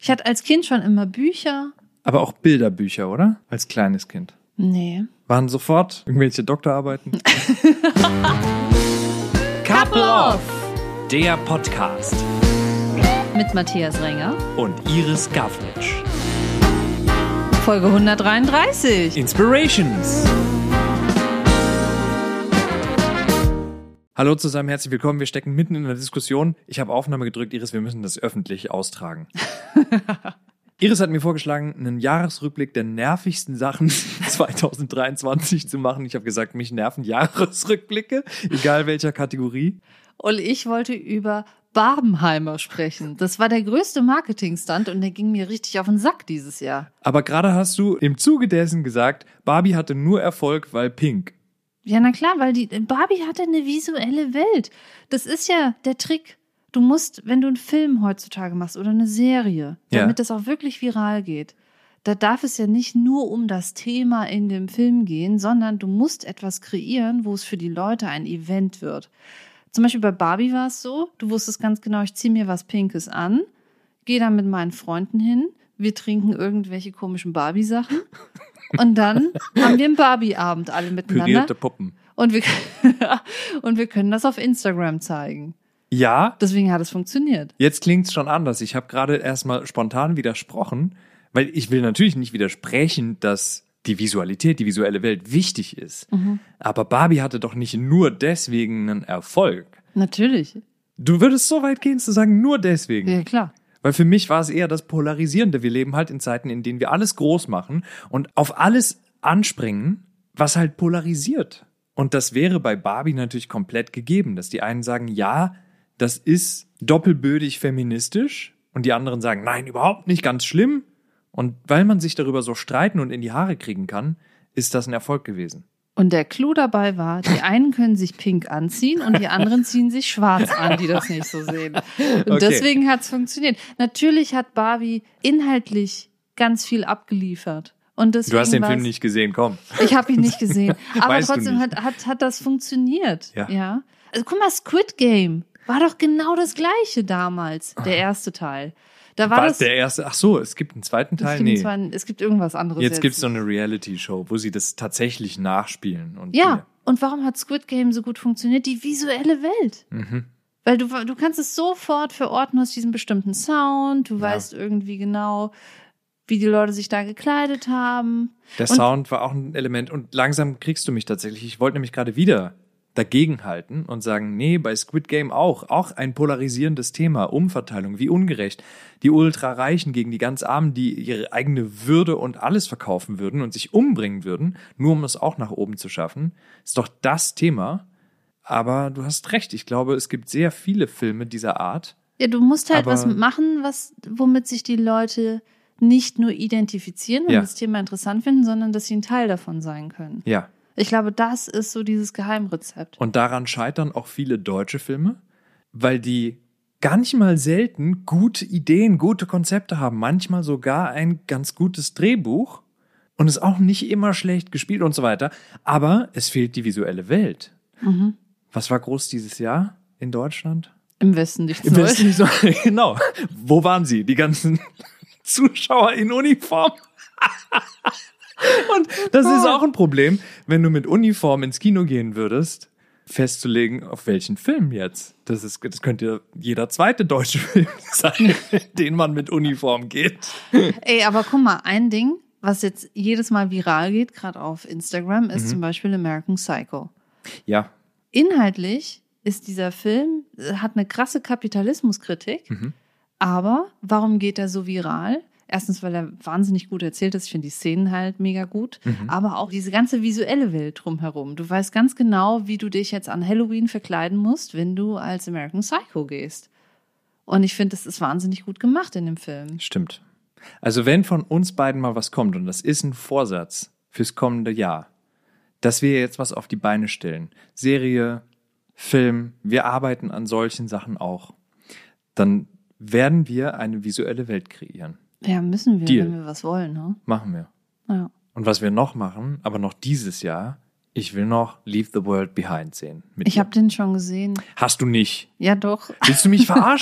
Ich hatte als Kind schon immer Bücher. Aber auch Bilderbücher, oder? Als kleines Kind. Nee. Waren sofort irgendwelche Doktorarbeiten? Couple Off! Der Podcast. Mit Matthias Renger. Und Iris Gavritsch. Folge 133. Inspirations. Hallo zusammen, herzlich willkommen. Wir stecken mitten in einer Diskussion. Ich habe Aufnahme gedrückt. Iris, wir müssen das öffentlich austragen. Iris hat mir vorgeschlagen, einen Jahresrückblick der nervigsten Sachen 2023 zu machen. Ich habe gesagt, mich nerven Jahresrückblicke, egal welcher Kategorie. Und ich wollte über Barbenheimer sprechen. Das war der größte Marketingstunt und der ging mir richtig auf den Sack dieses Jahr. Aber gerade hast du im Zuge dessen gesagt, Barbie hatte nur Erfolg, weil pink. Ja, na klar, weil Barbie hatte eine visuelle Welt. Das ist ja der Trick. Du musst, wenn du einen Film heutzutage machst oder eine Serie, damit das auch wirklich viral geht, da darf es ja nicht nur um das Thema in dem Film gehen, sondern du musst etwas kreieren, wo es für die Leute ein Event wird. Zum Beispiel bei Barbie war es so, du wusstest ganz genau, ich ziehe mir was Pinkes an, gehe dann mit meinen Freunden hin, wir trinken irgendwelche komischen Barbie-Sachen und dann haben wir einen Barbie-Abend alle miteinander. Pürierte Puppen. Und wir können das auf Instagram zeigen. Ja. Deswegen hat es funktioniert. Jetzt klingt's schon anders. Ich habe gerade erstmal spontan widersprochen, weil ich will natürlich nicht widersprechen, dass die Visualität, die visuelle Welt wichtig ist. Mhm. Aber Barbie hatte doch nicht nur deswegen einen Erfolg. Natürlich. Du würdest so weit gehen zu sagen, nur deswegen. Ja, klar. Weil für mich war es eher das Polarisierende. Wir leben halt in Zeiten, in denen wir alles groß machen und auf alles anspringen, was halt polarisiert. Und das wäre bei Barbie natürlich komplett gegeben, dass die einen sagen, ja, das ist doppelbödig feministisch und die anderen sagen, nein, überhaupt nicht, ganz schlimm. Und weil man sich darüber so streiten und in die Haare kriegen kann, ist das ein Erfolg gewesen. Und der Clou dabei war, die einen können sich pink anziehen und die anderen ziehen sich schwarz an, die das nicht so sehen. Und deswegen hat es funktioniert. Natürlich hat Barbie inhaltlich ganz viel abgeliefert. Und deswegen du hast den Film nicht gesehen, komm. Ich habe ihn nicht gesehen. Aber Weißt trotzdem hat das funktioniert. Ja. Also guck mal, Squid Game war doch genau das Gleiche damals, der erste Teil. Da war das der erste? Ach so, es gibt einen zweiten Teil? Es gibt irgendwas anderes. Jetzt gibt's so eine Reality-Show, wo sie das tatsächlich nachspielen. Und und warum hat Squid Game so gut funktioniert? Die visuelle Welt. Mhm. Weil du kannst es sofort verorten, aus diesem bestimmten Sound, du weißt irgendwie genau, wie die Leute sich da gekleidet haben. Der Sound war auch ein Element und langsam kriegst du mich tatsächlich. Ich wollte nämlich gerade wieder dagegenhalten und sagen, nee, bei Squid Game auch ein polarisierendes Thema, Umverteilung, wie ungerecht. Die Ultrareichen gegen die ganz Armen, die ihre eigene Würde und alles verkaufen würden und sich umbringen würden, nur um es auch nach oben zu schaffen, ist doch das Thema. Aber du hast recht, ich glaube, es gibt sehr viele Filme dieser Art. Ja, du musst halt was machen, womit sich die Leute nicht nur identifizieren und das Thema interessant finden, sondern dass sie ein Teil davon sein können. Ja. Ich glaube, das ist so dieses Geheimrezept. Und daran scheitern auch viele deutsche Filme, weil die gar nicht mal selten gute Ideen, gute Konzepte haben, manchmal sogar ein ganz gutes Drehbuch und ist auch nicht immer schlecht gespielt und so weiter, aber es fehlt die visuelle Welt. Mhm. Was war groß dieses Jahr in Deutschland? Im Westen nichts Neues. Im Westen nichts Neues. Genau. Wo waren sie? Die ganzen Zuschauer in Uniform? Und das ist auch ein Problem, wenn du mit Uniform ins Kino gehen würdest, festzulegen, auf welchen Film jetzt. Das könnte jeder zweite deutsche Film sein, den man mit Uniform geht. Ey, aber guck mal, ein Ding, was jetzt jedes Mal viral geht, gerade auf Instagram, ist zum Beispiel American Psycho. Ja. Inhaltlich ist dieser Film, hat eine krasse Kapitalismuskritik, aber warum geht er so viral? Erstens, weil er wahnsinnig gut erzählt ist. Ich finde die Szenen halt mega gut. Aber auch diese ganze visuelle Welt drumherum. Du weißt ganz genau, wie du dich jetzt an Halloween verkleiden musst, wenn du als American Psycho gehst. Und ich finde, das ist wahnsinnig gut gemacht in dem Film. Stimmt. Also wenn von uns beiden mal was kommt, und das ist ein Vorsatz fürs kommende Jahr, dass wir jetzt was auf die Beine stellen. Serie, Film, wir arbeiten an solchen Sachen auch. Dann werden wir eine visuelle Welt kreieren. Ja, müssen wir, Deal. wenn wir was wollen, ne? Machen wir. Ja. Und was wir noch machen, aber noch dieses Jahr, ich will noch Leave the World Behind sehen. Ich habe den schon gesehen. Hast du nicht? Ja, doch. Willst du mich verarschen?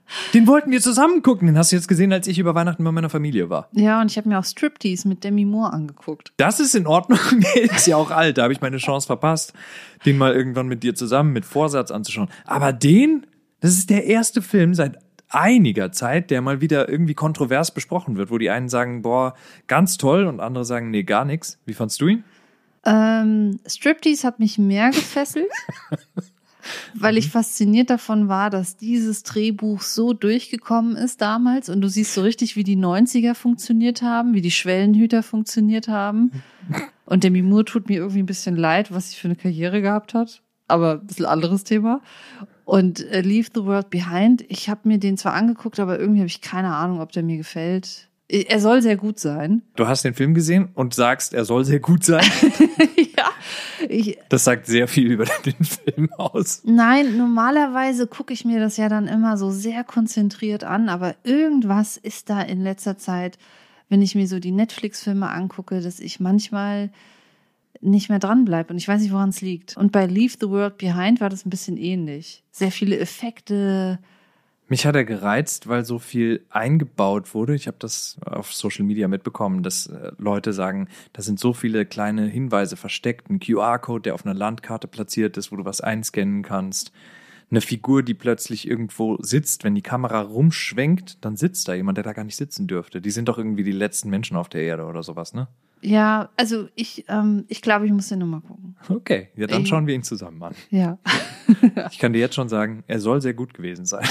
Den wollten wir zusammen gucken. Den hast du jetzt gesehen, als ich über Weihnachten bei meiner Familie war. Ja, und ich habe mir auch Striptease mit Demi Moore angeguckt. Das ist in Ordnung. Der ist ja auch alt. Da habe ich meine Chance verpasst, den mal irgendwann mit dir zusammen mit Vorsatz anzuschauen. Aber das ist der erste Film seit einiger Zeit, der mal wieder irgendwie kontrovers besprochen wird, wo die einen sagen, boah, ganz toll und andere sagen, nee, gar nichts. Wie fandst du ihn? Striptease hat mich mehr gefesselt, weil ich fasziniert davon war, dass dieses Drehbuch so durchgekommen ist damals und du siehst so richtig, wie die 90er funktioniert haben, wie die Schwellenhüter funktioniert haben. Und Demi Moore tut mir irgendwie ein bisschen leid, was sie für eine Karriere gehabt hat, aber ein bisschen anderes Thema. Und Leave the World Behind, ich habe mir den zwar angeguckt, aber irgendwie habe ich keine Ahnung, ob der mir gefällt. Er soll sehr gut sein. Du hast den Film gesehen und sagst, er soll sehr gut sein? Ja. Das sagt sehr viel über den Film aus. Nein, normalerweise gucke ich mir das ja dann immer so sehr konzentriert an, aber irgendwas ist da in letzter Zeit, wenn ich mir so die Netflix-Filme angucke, dass ich manchmal nicht mehr dranbleibe und ich weiß nicht, woran es liegt. Und bei Leave the World Behind war das ein bisschen ähnlich. Sehr viele Effekte. Mich hat er gereizt, weil so viel eingebaut wurde. Ich habe das auf Social Media mitbekommen, dass Leute sagen, da sind so viele kleine Hinweise versteckt. Ein QR-Code, der auf einer Landkarte platziert ist, wo du was einscannen kannst. Eine Figur, die plötzlich irgendwo sitzt. Wenn die Kamera rumschwenkt, dann sitzt da jemand, der da gar nicht sitzen dürfte. Die sind doch irgendwie die letzten Menschen auf der Erde oder sowas, ne? Ja, also ich glaube, ich muss den nochmal gucken. Okay, ja, dann schauen wir ihn zusammen an. Ja. Ich kann dir jetzt schon sagen, er soll sehr gut gewesen sein.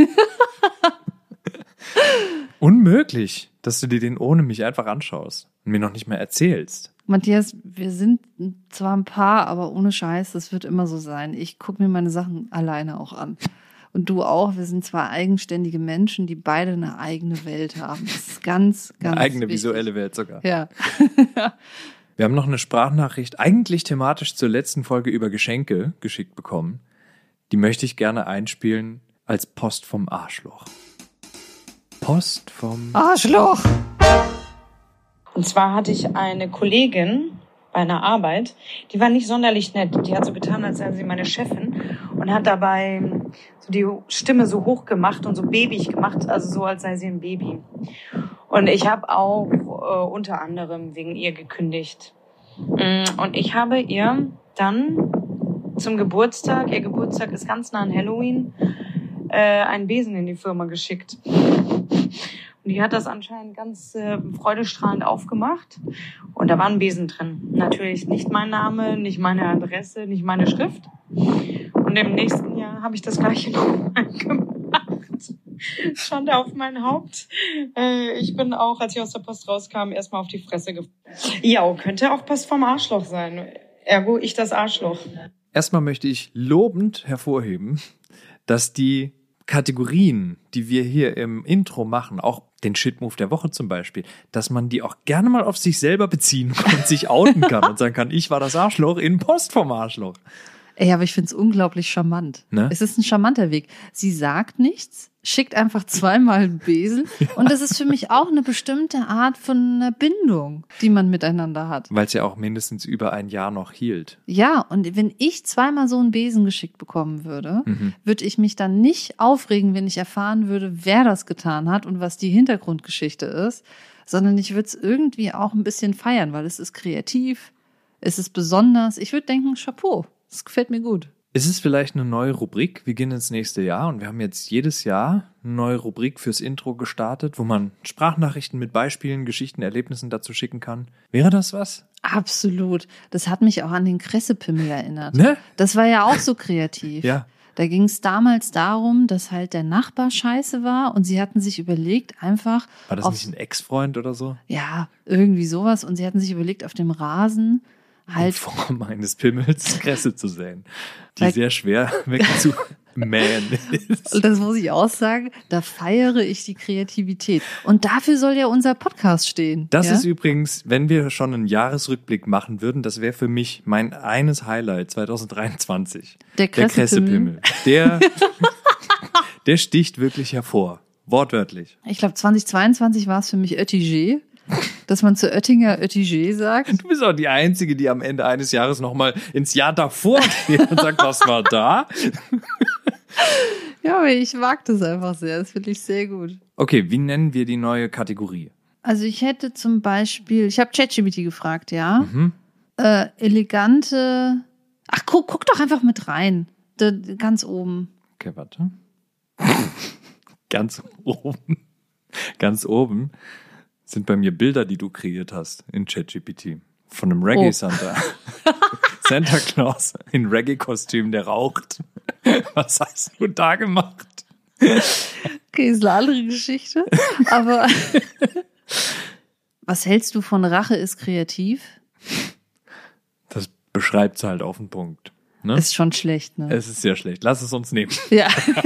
Unmöglich, dass du dir den ohne mich einfach anschaust und mir noch nicht mehr erzählst. Matthias, wir sind zwar ein Paar, aber ohne Scheiß, das wird immer so sein. Ich gucke mir meine Sachen alleine auch an. Und du auch. Wir sind zwei eigenständige Menschen, die beide eine eigene Welt haben. Das ist ganz, ganz eine eigene wichtig. Visuelle Welt sogar. Ja. Wir haben noch eine Sprachnachricht, eigentlich thematisch zur letzten Folge über Geschenke geschickt bekommen. Die möchte ich gerne einspielen als Post vom Arschloch. Post vom Arschloch! Und zwar hatte ich eine Kollegin bei einer Arbeit, die war nicht sonderlich nett. Die hat so getan, als sei sie meine Chefin und hat dabei so die Stimme so hoch gemacht und so babyig gemacht, also so, als sei sie ein Baby. Und ich habe auch unter anderem wegen ihr gekündigt. Und ich habe ihr dann zum Geburtstag, ihr Geburtstag ist ganz nah an Halloween, einen Besen in die Firma geschickt. Und die hat das anscheinend ganz freudestrahlend aufgemacht. Und da war ein Besen drin. Natürlich nicht mein Name, nicht meine Adresse, nicht meine Schrift. Und im nächsten Jahr habe ich das Gleiche nochmal gemacht. Schande auf mein Haupt. Ich bin auch, als ich aus der Post rauskam, erstmal auf die Fresse gefallen. Ja, könnte auch Post vom Arschloch sein. Ergo ich das Arschloch. Erstmal möchte ich lobend hervorheben, dass die Kategorien, die wir hier im Intro machen, auch den Shitmove der Woche zum Beispiel, dass man die auch gerne mal auf sich selber beziehen und sich outen kann und sagen kann, ich war das Arschloch in Post vom Arschloch. Ey, aber ich finde es unglaublich charmant. Ne? Es ist ein charmanter Weg. Sie sagt nichts, schickt einfach zweimal einen Besen. Ja. Und das ist für mich auch eine bestimmte Art von einer Bindung, die man miteinander hat. Weil es ja auch mindestens über ein Jahr noch hielt. Ja, und wenn ich zweimal so einen Besen geschickt bekommen würde, würde ich mich dann nicht aufregen, wenn ich erfahren würde, wer das getan hat und was die Hintergrundgeschichte ist, sondern ich würde es irgendwie auch ein bisschen feiern, weil es ist kreativ, es ist besonders. Ich würde denken, Chapeau. Das gefällt mir gut. Ist es vielleicht eine neue Rubrik? Wir gehen ins nächste Jahr und wir haben jetzt jedes Jahr eine neue Rubrik fürs Intro gestartet, wo man Sprachnachrichten mit Beispielen, Geschichten, Erlebnissen dazu schicken kann. Wäre das was? Absolut. Das hat mich auch an den Kressepimmel erinnert. Ne? Das war ja auch so kreativ. Ja. Da ging es damals darum, dass halt der Nachbar scheiße war und sie hatten sich überlegt, einfach. War das nicht ein Ex-Freund oder so? Ja, irgendwie sowas. Und sie hatten sich überlegt, auf dem Rasen halt. In Form eines Pimmels Kresse zu säen, die sehr schwer wegzumähen ist. Und das muss ich auch sagen, da feiere ich die Kreativität. Und dafür soll ja unser Podcast stehen. Das ist übrigens, wenn wir schon einen Jahresrückblick machen würden, das wäre für mich mein eines Highlight 2023. Der Kressepimmel. Der sticht wirklich hervor. Wortwörtlich. Ich glaube, 2022 war es für mich Oettinger. Dass man zu Oettinger Oettinger sagt. Du bist auch die Einzige, die am Ende eines Jahres nochmal ins Jahr davor geht und sagt, was war da? Ja, aber ich mag das einfach sehr. Das finde ich sehr gut. Okay, wie nennen wir die neue Kategorie? Also ich hätte zum Beispiel, ich habe ChatGPT gefragt, ja. Elegante. Ach, guck doch einfach mit rein. Ganz oben. Okay, warte. Ganz oben sind bei mir Bilder, die du kreiert hast in ChatGPT. Von einem Reggae-Santa. Santa Claus in Reggae-Kostüm, der raucht. Was hast du da gemacht? Okay, ist eine andere Geschichte. Aber was hältst du von Rache ist kreativ? Das beschreibt es halt auf den Punkt. Ne? Ist schon schlecht, ne? Es ist sehr schlecht. Lass es uns nehmen. Ja.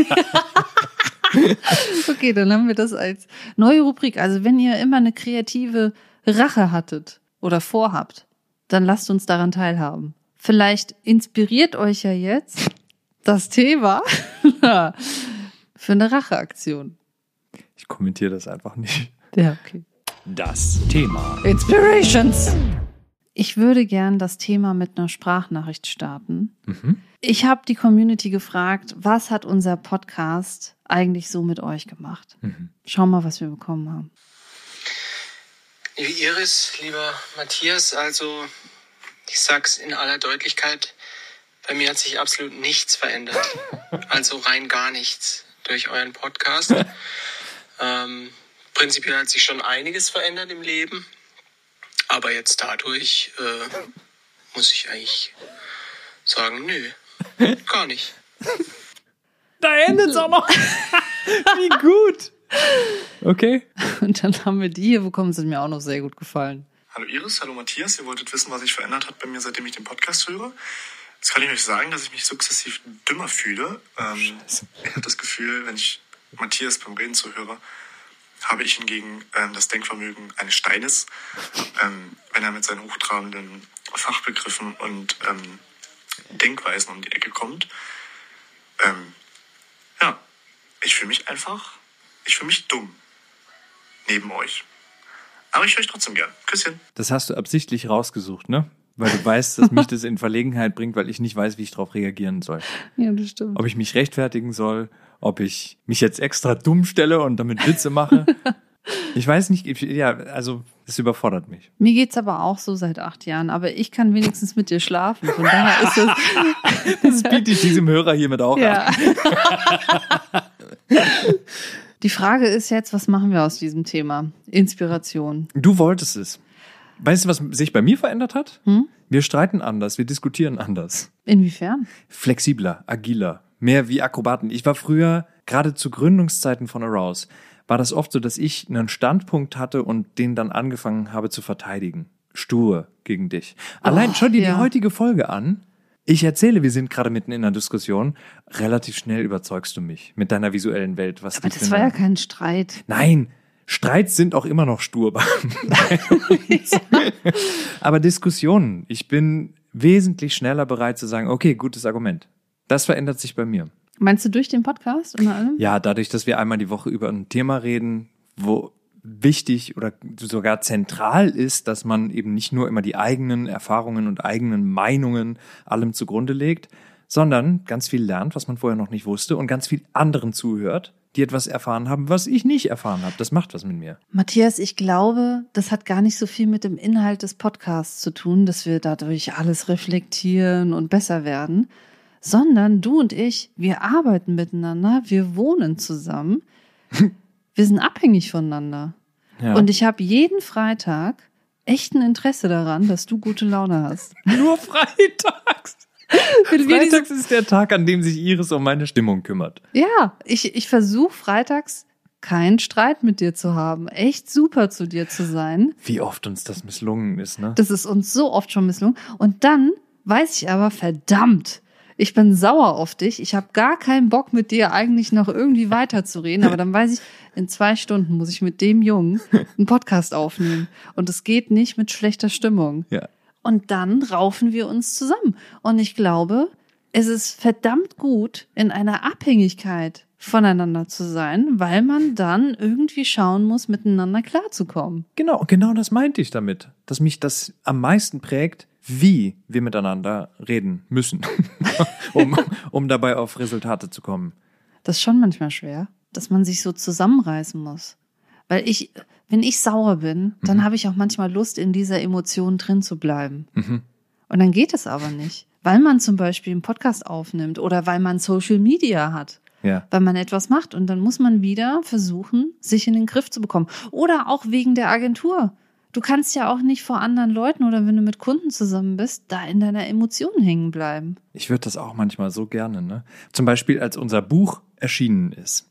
Okay, dann haben wir das als neue Rubrik. Also wenn ihr immer eine kreative Rache hattet oder vorhabt, dann lasst uns daran teilhaben. Vielleicht inspiriert euch ja jetzt das Thema für eine Racheaktion. Ich kommentiere das einfach nicht. Ja, okay. Das Thema. Inspirations. Ich würde gern das Thema mit einer Sprachnachricht starten. Ich habe die Community gefragt, was hat unser Podcast eigentlich so mit euch gemacht? Schau mal, was wir bekommen haben. Liebe Iris, lieber Matthias, also ich sag's in aller Deutlichkeit, bei mir hat sich absolut nichts verändert. Also rein gar nichts durch euren Podcast. Prinzipiell hat sich schon einiges verändert im Leben. Aber jetzt dadurch muss ich eigentlich sagen, nö, gar nicht. Da endet es auch noch. Wie gut. Okay. Und dann haben wir die hier bekommen, das hat mir auch noch sehr gut gefallen. Hallo Iris, hallo Matthias. Ihr wolltet wissen, was sich verändert hat bei mir, seitdem ich den Podcast höre. Jetzt kann ich euch sagen, dass ich mich sukzessiv dümmer fühle. Ich habe das Gefühl, wenn ich Matthias beim Reden zuhöre, habe ich hingegen das Denkvermögen eines Steines, wenn er mit seinen hochtrabenden Fachbegriffen und Denkweisen um die Ecke kommt. Ja, ich fühle mich dumm neben euch. Aber ich höre euch trotzdem gern. Küsschen. Das hast du absichtlich rausgesucht, ne? Weil du weißt, dass mich das in Verlegenheit bringt, weil ich nicht weiß, wie ich darauf reagieren soll. Ja, das stimmt. Ob ich mich rechtfertigen soll, ob ich mich jetzt extra dumm stelle und damit Witze mache. Ich weiß nicht, ja, also es überfordert mich. Mir geht's aber auch so seit 8 Jahren, aber ich kann wenigstens mit dir schlafen. Von daher ist das... Das biete ich diesem Hörer hiermit auch an. Die Frage ist jetzt, was machen wir aus diesem Thema? Inspiration. Du wolltest es. Weißt du, was sich bei mir verändert hat? Wir streiten anders, wir diskutieren anders. Inwiefern? Flexibler, agiler, mehr wie Akrobaten. Ich war früher, gerade zu Gründungszeiten von Arouse, war das oft so, dass ich einen Standpunkt hatte und den dann angefangen habe zu verteidigen. Stur gegen dich. Allein schau dir die heutige Folge an. Ich erzähle, wir sind gerade mitten in einer Diskussion. Relativ schnell überzeugst du mich mit deiner visuellen Welt. Was aber das war ja kein Streit. Nein, Streits sind auch immer noch stur. Aber Diskussionen, ich bin wesentlich schneller bereit zu sagen, okay, gutes Argument. Das verändert sich bei mir. Meinst du durch den Podcast unter allem? Ja, dadurch, dass wir einmal die Woche über ein Thema reden, wo wichtig oder sogar zentral ist, dass man eben nicht nur immer die eigenen Erfahrungen und eigenen Meinungen allem zugrunde legt, sondern ganz viel lernt, was man vorher noch nicht wusste und ganz viel anderen zuhört, die etwas erfahren haben, was ich nicht erfahren habe. Das macht was mit mir. Matthias, ich glaube, das hat gar nicht so viel mit dem Inhalt des Podcasts zu tun, dass wir dadurch alles reflektieren und besser werden, sondern du und ich, wir arbeiten miteinander, wir wohnen zusammen, wir sind abhängig voneinander. Ja. Und ich habe jeden Freitag echt ein Interesse daran, dass du gute Laune hast. Nur freitags? Freitags ist der Tag, an dem sich Iris um meine Stimmung kümmert. Ja, ich versuche freitags keinen Streit mit dir zu haben. Echt super zu dir zu sein. Wie oft uns das misslungen ist, ne? Das ist uns so oft schon misslungen. Und dann weiß ich aber, verdammt, ich bin sauer auf dich. Ich habe gar keinen Bock, mit dir eigentlich noch irgendwie weiterzureden. Aber dann weiß ich, in 2 Stunden muss ich mit dem Jungen einen Podcast aufnehmen. Und es geht nicht mit schlechter Stimmung. Ja. Und dann raufen wir uns zusammen. Und ich glaube, es ist verdammt gut, in einer Abhängigkeit voneinander zu sein, weil man dann irgendwie schauen muss, miteinander klarzukommen. Genau das meinte ich damit. Dass mich das am meisten prägt, wie wir miteinander reden müssen, um dabei auf Resultate zu kommen. Das ist schon manchmal schwer, dass man sich so zusammenreißen muss. Weil wenn ich sauer bin, dann habe ich auch manchmal Lust, in dieser Emotion drin zu bleiben. Und dann geht es aber nicht, weil man zum Beispiel einen Podcast aufnimmt oder weil man Social Media hat. Ja. Weil man etwas macht und dann muss man wieder versuchen, sich in den Griff zu bekommen. Oder auch wegen der Agentur. Du kannst ja auch nicht vor anderen Leuten oder wenn du mit Kunden zusammen bist, da in deiner Emotion hängen bleiben. Ich würde das auch manchmal so gerne, ne? Zum Beispiel, als unser Buch erschienen ist.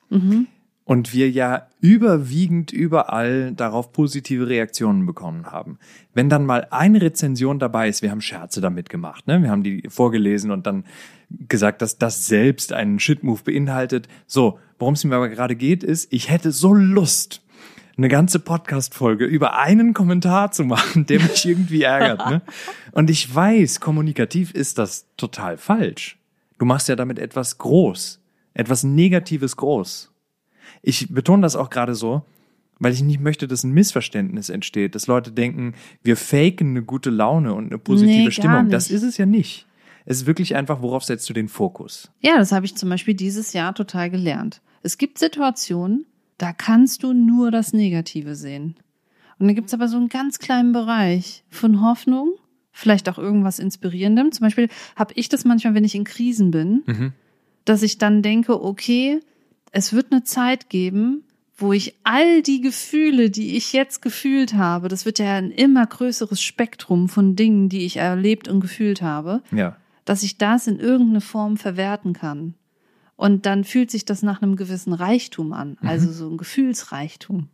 Und wir ja überwiegend überall darauf positive Reaktionen bekommen haben. Wenn dann mal eine Rezension dabei ist, wir haben Scherze damit gemacht, ne? Wir haben die vorgelesen und dann gesagt, dass das selbst einen Shit-Move beinhaltet. So, worum es mir aber gerade geht, ist, ich hätte so Lust, eine ganze Podcast-Folge über einen Kommentar zu machen, der mich irgendwie ärgert, ne? Und ich weiß, kommunikativ ist das total falsch. Du machst ja damit etwas groß, etwas Negatives groß. Ich betone das auch gerade so, weil ich nicht möchte, dass ein Missverständnis entsteht, dass Leute denken, wir faken eine gute Laune und eine positive Stimmung. Das ist es ja nicht. Es ist wirklich einfach, worauf setzt du den Fokus? Ja, das habe ich zum Beispiel dieses Jahr total gelernt. Es gibt Situationen, da kannst du nur das Negative sehen. Und dann gibt es aber so einen ganz kleinen Bereich von Hoffnung, vielleicht auch irgendwas Inspirierendem. Zum Beispiel habe ich das manchmal, wenn ich in Krisen bin, dass ich dann denke, okay, es wird eine Zeit geben, wo ich all die Gefühle, die ich jetzt gefühlt habe, das wird ja ein immer größeres Spektrum von Dingen, die ich erlebt und gefühlt habe, dass ich das in irgendeine Form verwerten kann. Und dann fühlt sich das nach einem gewissen Reichtum an, also so ein Gefühlsreichtum.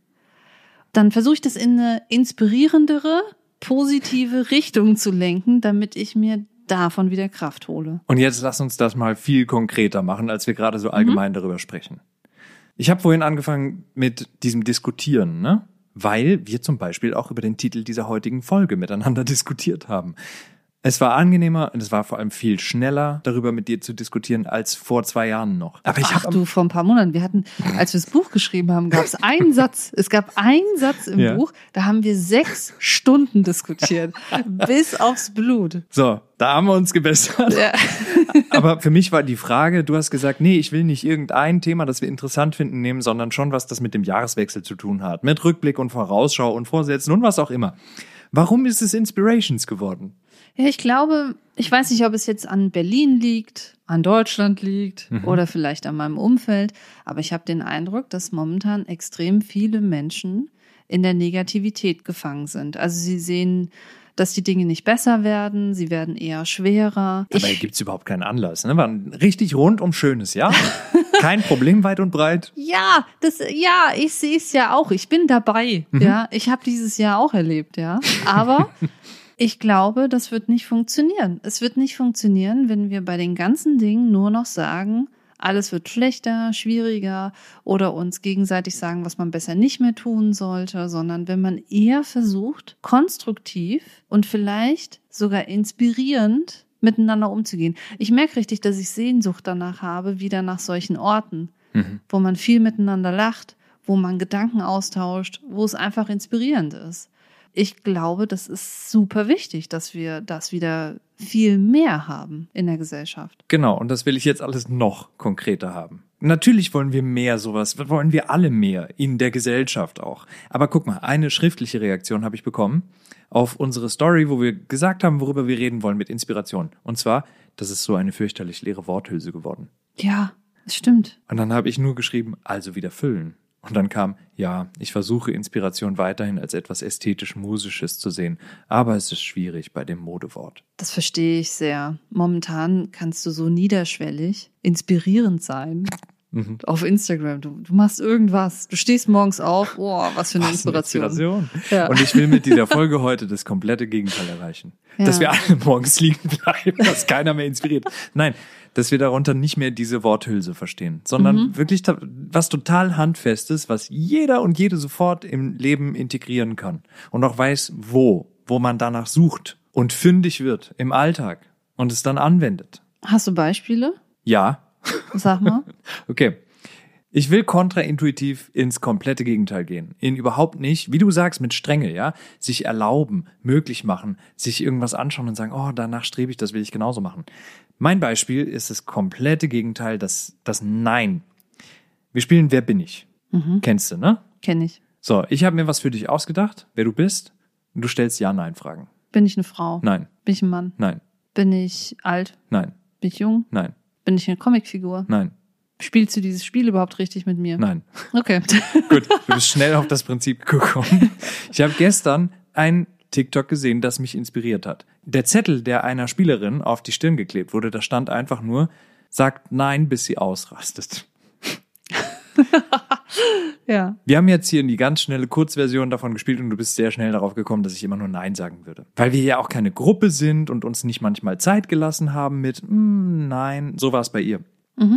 Dann versuche ich das in eine inspirierendere, positive Richtung zu lenken, damit ich mir davon wieder Kraft hole. Und jetzt lass uns das mal viel konkreter machen, als wir gerade so allgemein darüber sprechen. Ich habe vorhin angefangen mit diesem Diskutieren, ne? Weil wir zum Beispiel auch über den Titel dieser heutigen Folge miteinander diskutiert haben. Es war angenehmer und es war vor allem viel schneller, darüber mit dir zu diskutieren, als vor 2 Jahren noch. Aber vor ein paar Monaten. Wir hatten, als wir das Buch geschrieben haben, gab es einen Satz. Es gab einen Satz im Buch, da haben wir 6 Stunden diskutiert. Bis aufs Blut. So, da haben wir uns gebessert. Ja. Aber für mich war die Frage, du hast gesagt, nee, ich will nicht irgendein Thema, das wir interessant finden, nehmen, sondern schon was, das mit dem Jahreswechsel zu tun hat. Mit Rückblick und Vorausschau und Vorsätzen und was auch immer. Warum ist es Inspirations geworden? Ja, ich glaube, ich weiß nicht, ob es jetzt an Berlin liegt, an Deutschland liegt oder vielleicht an meinem Umfeld, aber ich habe den Eindruck, dass momentan extrem viele Menschen in der Negativität gefangen sind. Also sie sehen, dass die Dinge nicht besser werden, sie werden eher schwerer. Dabei gibt's überhaupt keinen Anlass. Ne? War ein richtig rundum schönes Jahr. Kein Problem weit und breit. Ja, ich sehe es ja auch. Ich bin dabei. Ja, ich habe dieses Jahr auch erlebt, ja. Aber ich glaube, das wird nicht funktionieren. Es wird nicht funktionieren, wenn wir bei den ganzen Dingen nur noch sagen, alles wird schlechter, schwieriger oder uns gegenseitig sagen, was man besser nicht mehr tun sollte, sondern wenn man eher versucht, konstruktiv und vielleicht sogar inspirierend miteinander umzugehen. Ich merke richtig, dass ich Sehnsucht danach habe, wieder nach solchen Orten, wo man viel miteinander lacht, wo man Gedanken austauscht, wo es einfach inspirierend ist. Ich glaube, das ist super wichtig, dass wir das wieder viel mehr haben in der Gesellschaft. Genau, und das will ich jetzt alles noch konkreter haben. Natürlich wollen wir mehr sowas, wollen wir alle mehr, in der Gesellschaft auch. Aber guck mal, eine schriftliche Reaktion habe ich bekommen auf unsere Story, wo wir gesagt haben, worüber wir reden wollen mit Inspiration. Und zwar, das ist so eine fürchterlich leere Worthülse geworden. Ja, das stimmt. Und dann habe ich nur geschrieben, also wieder füllen. Und dann kam, ja, ich versuche Inspiration weiterhin als etwas ästhetisch-musisches zu sehen, aber es ist schwierig bei dem Modewort. Das verstehe ich sehr. Momentan kannst du so niederschwellig inspirierend sein. Auf Instagram. Du machst irgendwas. Du stehst morgens auf. Oh, was für eine Inspiration. Ja. Und ich will mit dieser Folge heute das komplette Gegenteil erreichen. Ja. Dass wir alle morgens liegen bleiben, dass keiner mehr inspiriert. Nein, dass wir darunter nicht mehr diese Worthülse verstehen, sondern wirklich was total Handfestes, was jeder und jede sofort im Leben integrieren kann. Und auch weiß, wo man danach sucht und fündig wird im Alltag und es dann anwendet. Hast du Beispiele? Ja. Sag mal. Okay. Ich will kontraintuitiv ins komplette Gegenteil gehen. In überhaupt nicht, wie du sagst, mit Strenge, ja, sich erlauben, möglich machen, sich irgendwas anschauen und sagen, oh, danach strebe ich, das will ich genauso machen. Mein Beispiel ist das komplette Gegenteil, das Nein. Wir spielen Wer bin ich? Kennst du, ne? Kenn ich. So, ich habe mir was für dich ausgedacht, wer du bist. Und du stellst Ja-Nein-Fragen. Bin ich eine Frau? Nein. Bin ich ein Mann? Nein. Bin ich alt? Nein. Bin ich jung? Nein. Bin ich eine Comicfigur? Nein. Spielst du dieses Spiel überhaupt richtig mit mir? Nein. Okay. Gut, du bist schnell auf das Prinzip gekommen. Ich habe gestern ein TikTok gesehen, das mich inspiriert hat. Der Zettel, der einer Spielerin auf die Stirn geklebt wurde, da stand einfach nur, sagt Nein, bis sie ausrastet. Ja. Wir haben jetzt hier in die ganz schnelle Kurzversion davon gespielt und du bist sehr schnell darauf gekommen, dass ich immer nur Nein sagen würde. Weil wir ja auch keine Gruppe sind und uns nicht manchmal Zeit gelassen haben mit Nein. So war es bei ihr.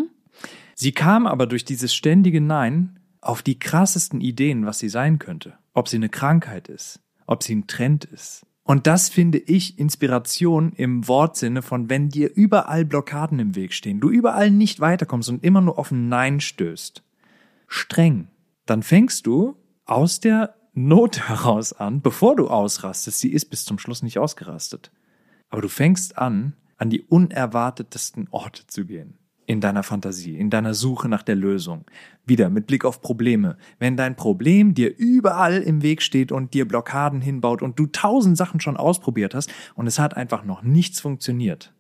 Sie kam aber durch dieses ständige Nein auf die krassesten Ideen, was sie sein könnte. Ob sie eine Krankheit ist, ob sie ein Trend ist. Und das finde ich Inspiration im Wortsinne von, wenn dir überall Blockaden im Weg stehen, du überall nicht weiterkommst und immer nur auf ein Nein stößt. Streng. Dann fängst du aus der Not heraus an, bevor du ausrastest. Sie ist bis zum Schluss nicht ausgerastet. Aber du fängst an die unerwartetesten Orte zu gehen. In deiner Fantasie, in deiner Suche nach der Lösung. Wieder mit Blick auf Probleme. Wenn dein Problem dir überall im Weg steht und dir Blockaden hinbaut und du 1000 Sachen schon ausprobiert hast und es hat einfach noch nichts funktioniert.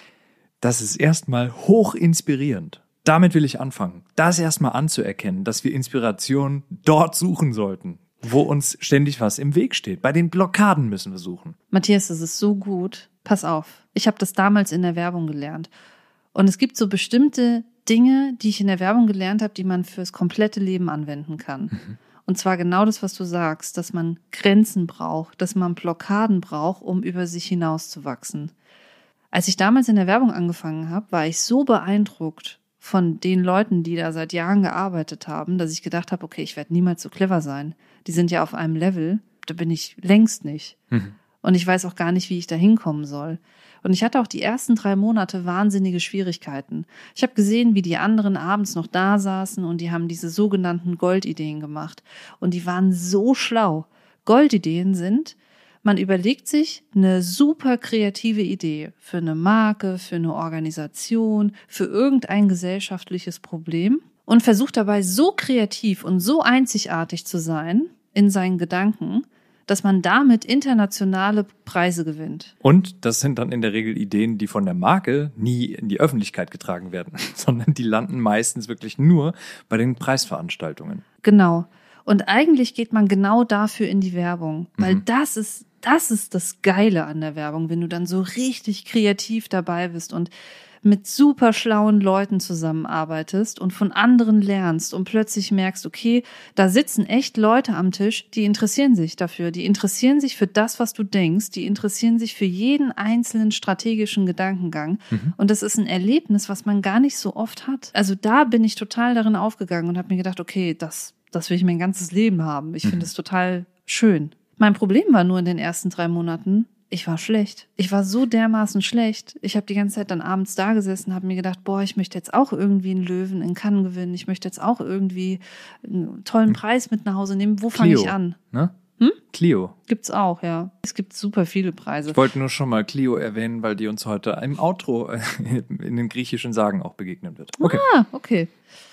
Das ist erstmal hoch inspirierend. Damit will ich anfangen. Das erstmal anzuerkennen, dass wir Inspiration dort suchen sollten, wo uns ständig was im Weg steht. Bei den Blockaden müssen wir suchen. Matthias, das ist so gut. Pass auf. Ich habe das damals in der Werbung gelernt. Und es gibt so bestimmte Dinge, die ich in der Werbung gelernt habe, die man fürs komplette Leben anwenden kann. Und zwar genau das, was du sagst, dass man Grenzen braucht, dass man Blockaden braucht, um über sich hinauszuwachsen. Als ich damals in der Werbung angefangen habe, war ich so beeindruckt von den Leuten, die da seit Jahren gearbeitet haben, dass ich gedacht habe, okay, ich werde niemals so clever sein. Die sind ja auf einem Level, da bin ich längst nicht. Und ich weiß auch gar nicht, wie ich da hinkommen soll. Und ich hatte auch die ersten 3 Monate wahnsinnige Schwierigkeiten. Ich habe gesehen, wie die anderen abends noch da saßen und die haben diese sogenannten Goldideen gemacht. Und die waren so schlau. Goldideen sind, man überlegt sich eine super kreative Idee für eine Marke, für eine Organisation, für irgendein gesellschaftliches Problem und versucht dabei so kreativ und so einzigartig zu sein in seinen Gedanken, dass man damit internationale Preise gewinnt. Und das sind dann in der Regel Ideen, die von der Marke nie in die Öffentlichkeit getragen werden, sondern die landen meistens wirklich nur bei den Preisveranstaltungen. Genau. Und eigentlich geht man genau dafür in die Werbung, weil das ist das Geile an der Werbung, wenn du dann so richtig kreativ dabei bist und mit super schlauen Leuten zusammenarbeitest und von anderen lernst und plötzlich merkst, okay, da sitzen echt Leute am Tisch, die interessieren sich dafür, die interessieren sich für das, was du denkst, die interessieren sich für jeden einzelnen strategischen Gedankengang und das ist ein Erlebnis, was man gar nicht so oft hat. Also da bin ich total darin aufgegangen und habe mir gedacht, okay, das will ich mein ganzes Leben haben. Ich finde es total schön. Mein Problem war nur in den ersten 3 Monaten, ich war schlecht. Ich war so dermaßen schlecht. Ich habe die ganze Zeit dann abends da gesessen, habe mir gedacht, boah, ich möchte jetzt auch irgendwie einen Löwen in Cannes gewinnen. Ich möchte jetzt auch irgendwie einen tollen Preis mit nach Hause nehmen. Wo fange ich an? Ne? Clio. Gibt's auch, ja. Es gibt super viele Preise. Ich wollte nur schon mal Clio erwähnen, weil die uns heute im Outro in den griechischen Sagen auch begegnen wird. Okay. Ah, okay.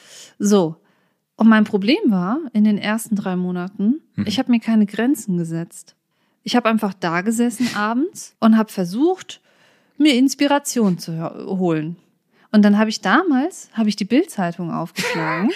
So. Und mein Problem war, in den ersten 3 Monaten, ich habe mir keine Grenzen gesetzt. Ich habe einfach da gesessen abends und habe versucht, mir Inspiration zu holen. Und dann habe ich die Bild-Zeitung aufgeschlagen,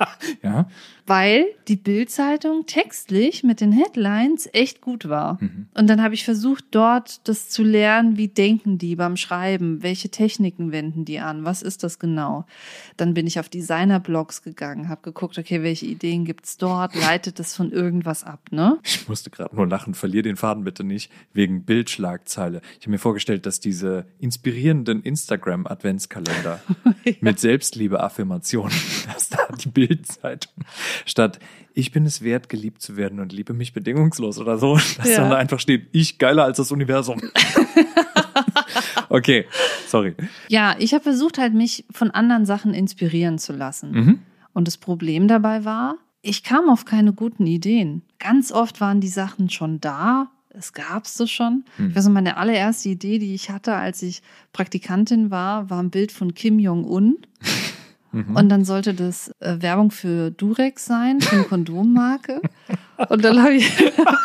Ja. weil die Bild-Zeitung textlich mit den Headlines echt gut war. Und dann habe ich versucht, dort das zu lernen, wie denken die beim Schreiben, welche Techniken wenden die an, was ist das genau. Dann bin ich auf Designer-Blogs gegangen, habe geguckt, okay, welche Ideen gibt's dort, leitet das von irgendwas ab, ne? Ich musste gerade nur lachen, verlier den Faden bitte nicht, wegen Bildschlagzeile. Ich habe mir vorgestellt, dass diese inspirierenden Instagram-Adventskalender mit Selbstliebe-Affirmationen, dass da die Bild-Zeitung statt ich bin es wert, geliebt zu werden und liebe mich bedingungslos oder so, dass dann da einfach steht, ich geiler als das Universum. Okay, sorry. Ja, ich habe versucht halt, mich von anderen Sachen inspirieren zu lassen. Und das Problem dabei war, ich kam auf keine guten Ideen. Ganz oft waren die Sachen schon da, es gab's so schon. Ich weiß noch, meine allererste Idee, die ich hatte, als ich Praktikantin war ein Bild von Kim Jong-un. Und dann sollte das Werbung für Durex sein, für eine Kondommarke. Und dann habe ich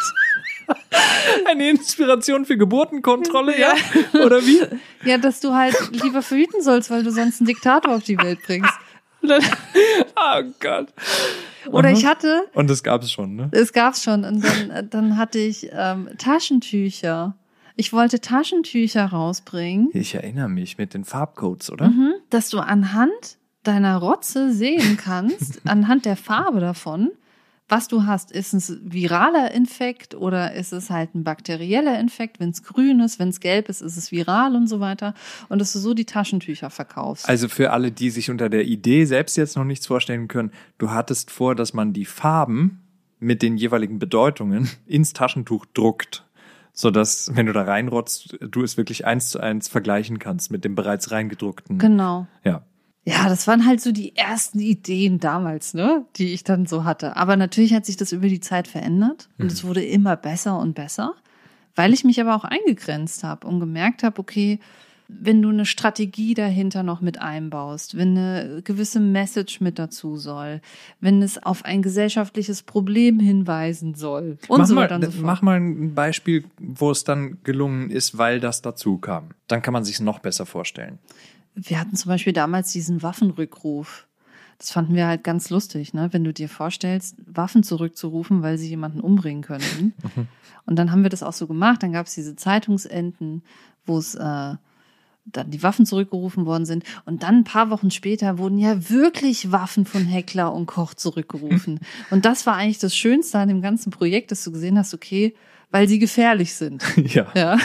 eine Inspiration für Geburtenkontrolle, ja? Oder wie? Ja, dass du halt lieber verhüten sollst, weil du sonst einen Diktator auf die Welt bringst. Oh Gott. Oder ich hatte... Und das gab es schon, ne? Es gab's schon. Und dann hatte ich Taschentücher. Ich wollte Taschentücher rausbringen. Ich erinnere mich mit den Farbcodes, oder? Dass du anhand deiner Rotze sehen kannst, anhand der Farbe davon, was du hast. Ist es ein viraler Infekt oder ist es halt ein bakterieller Infekt? Wenn es grün ist, wenn es gelb ist, ist es viral und so weiter. Und dass du so die Taschentücher verkaufst. Also für alle, die sich unter der Idee selbst jetzt noch nichts vorstellen können, du hattest vor, dass man die Farben mit den jeweiligen Bedeutungen ins Taschentuch druckt, sodass, wenn du da reinrotzt, du es wirklich 1:1 vergleichen kannst mit dem bereits reingedruckten. Genau. Ja. Ja, das waren halt so die ersten Ideen damals, ne, die ich dann so hatte. Aber natürlich hat sich das über die Zeit verändert und es wurde immer besser und besser, weil ich mich aber auch eingegrenzt habe und gemerkt habe, okay, wenn du eine Strategie dahinter noch mit einbaust, wenn eine gewisse Message mit dazu soll, wenn es auf ein gesellschaftliches Problem hinweisen soll und so weiter und so fort. Mach mal ein Beispiel, wo es dann gelungen ist, weil das dazu kam. Dann kann man sich es noch besser vorstellen. Wir hatten zum Beispiel damals diesen Waffenrückruf. Das fanden wir halt ganz lustig, ne? Wenn du dir vorstellst, Waffen zurückzurufen, weil sie jemanden umbringen könnten. Und dann haben wir das auch so gemacht. Dann gab es diese Zeitungsenden, wo es dann die Waffen zurückgerufen worden sind. Und dann ein paar Wochen später wurden ja wirklich Waffen von Heckler und Koch zurückgerufen. Und das war eigentlich das Schönste an dem ganzen Projekt, dass du gesehen hast, okay, weil sie gefährlich sind. Ja.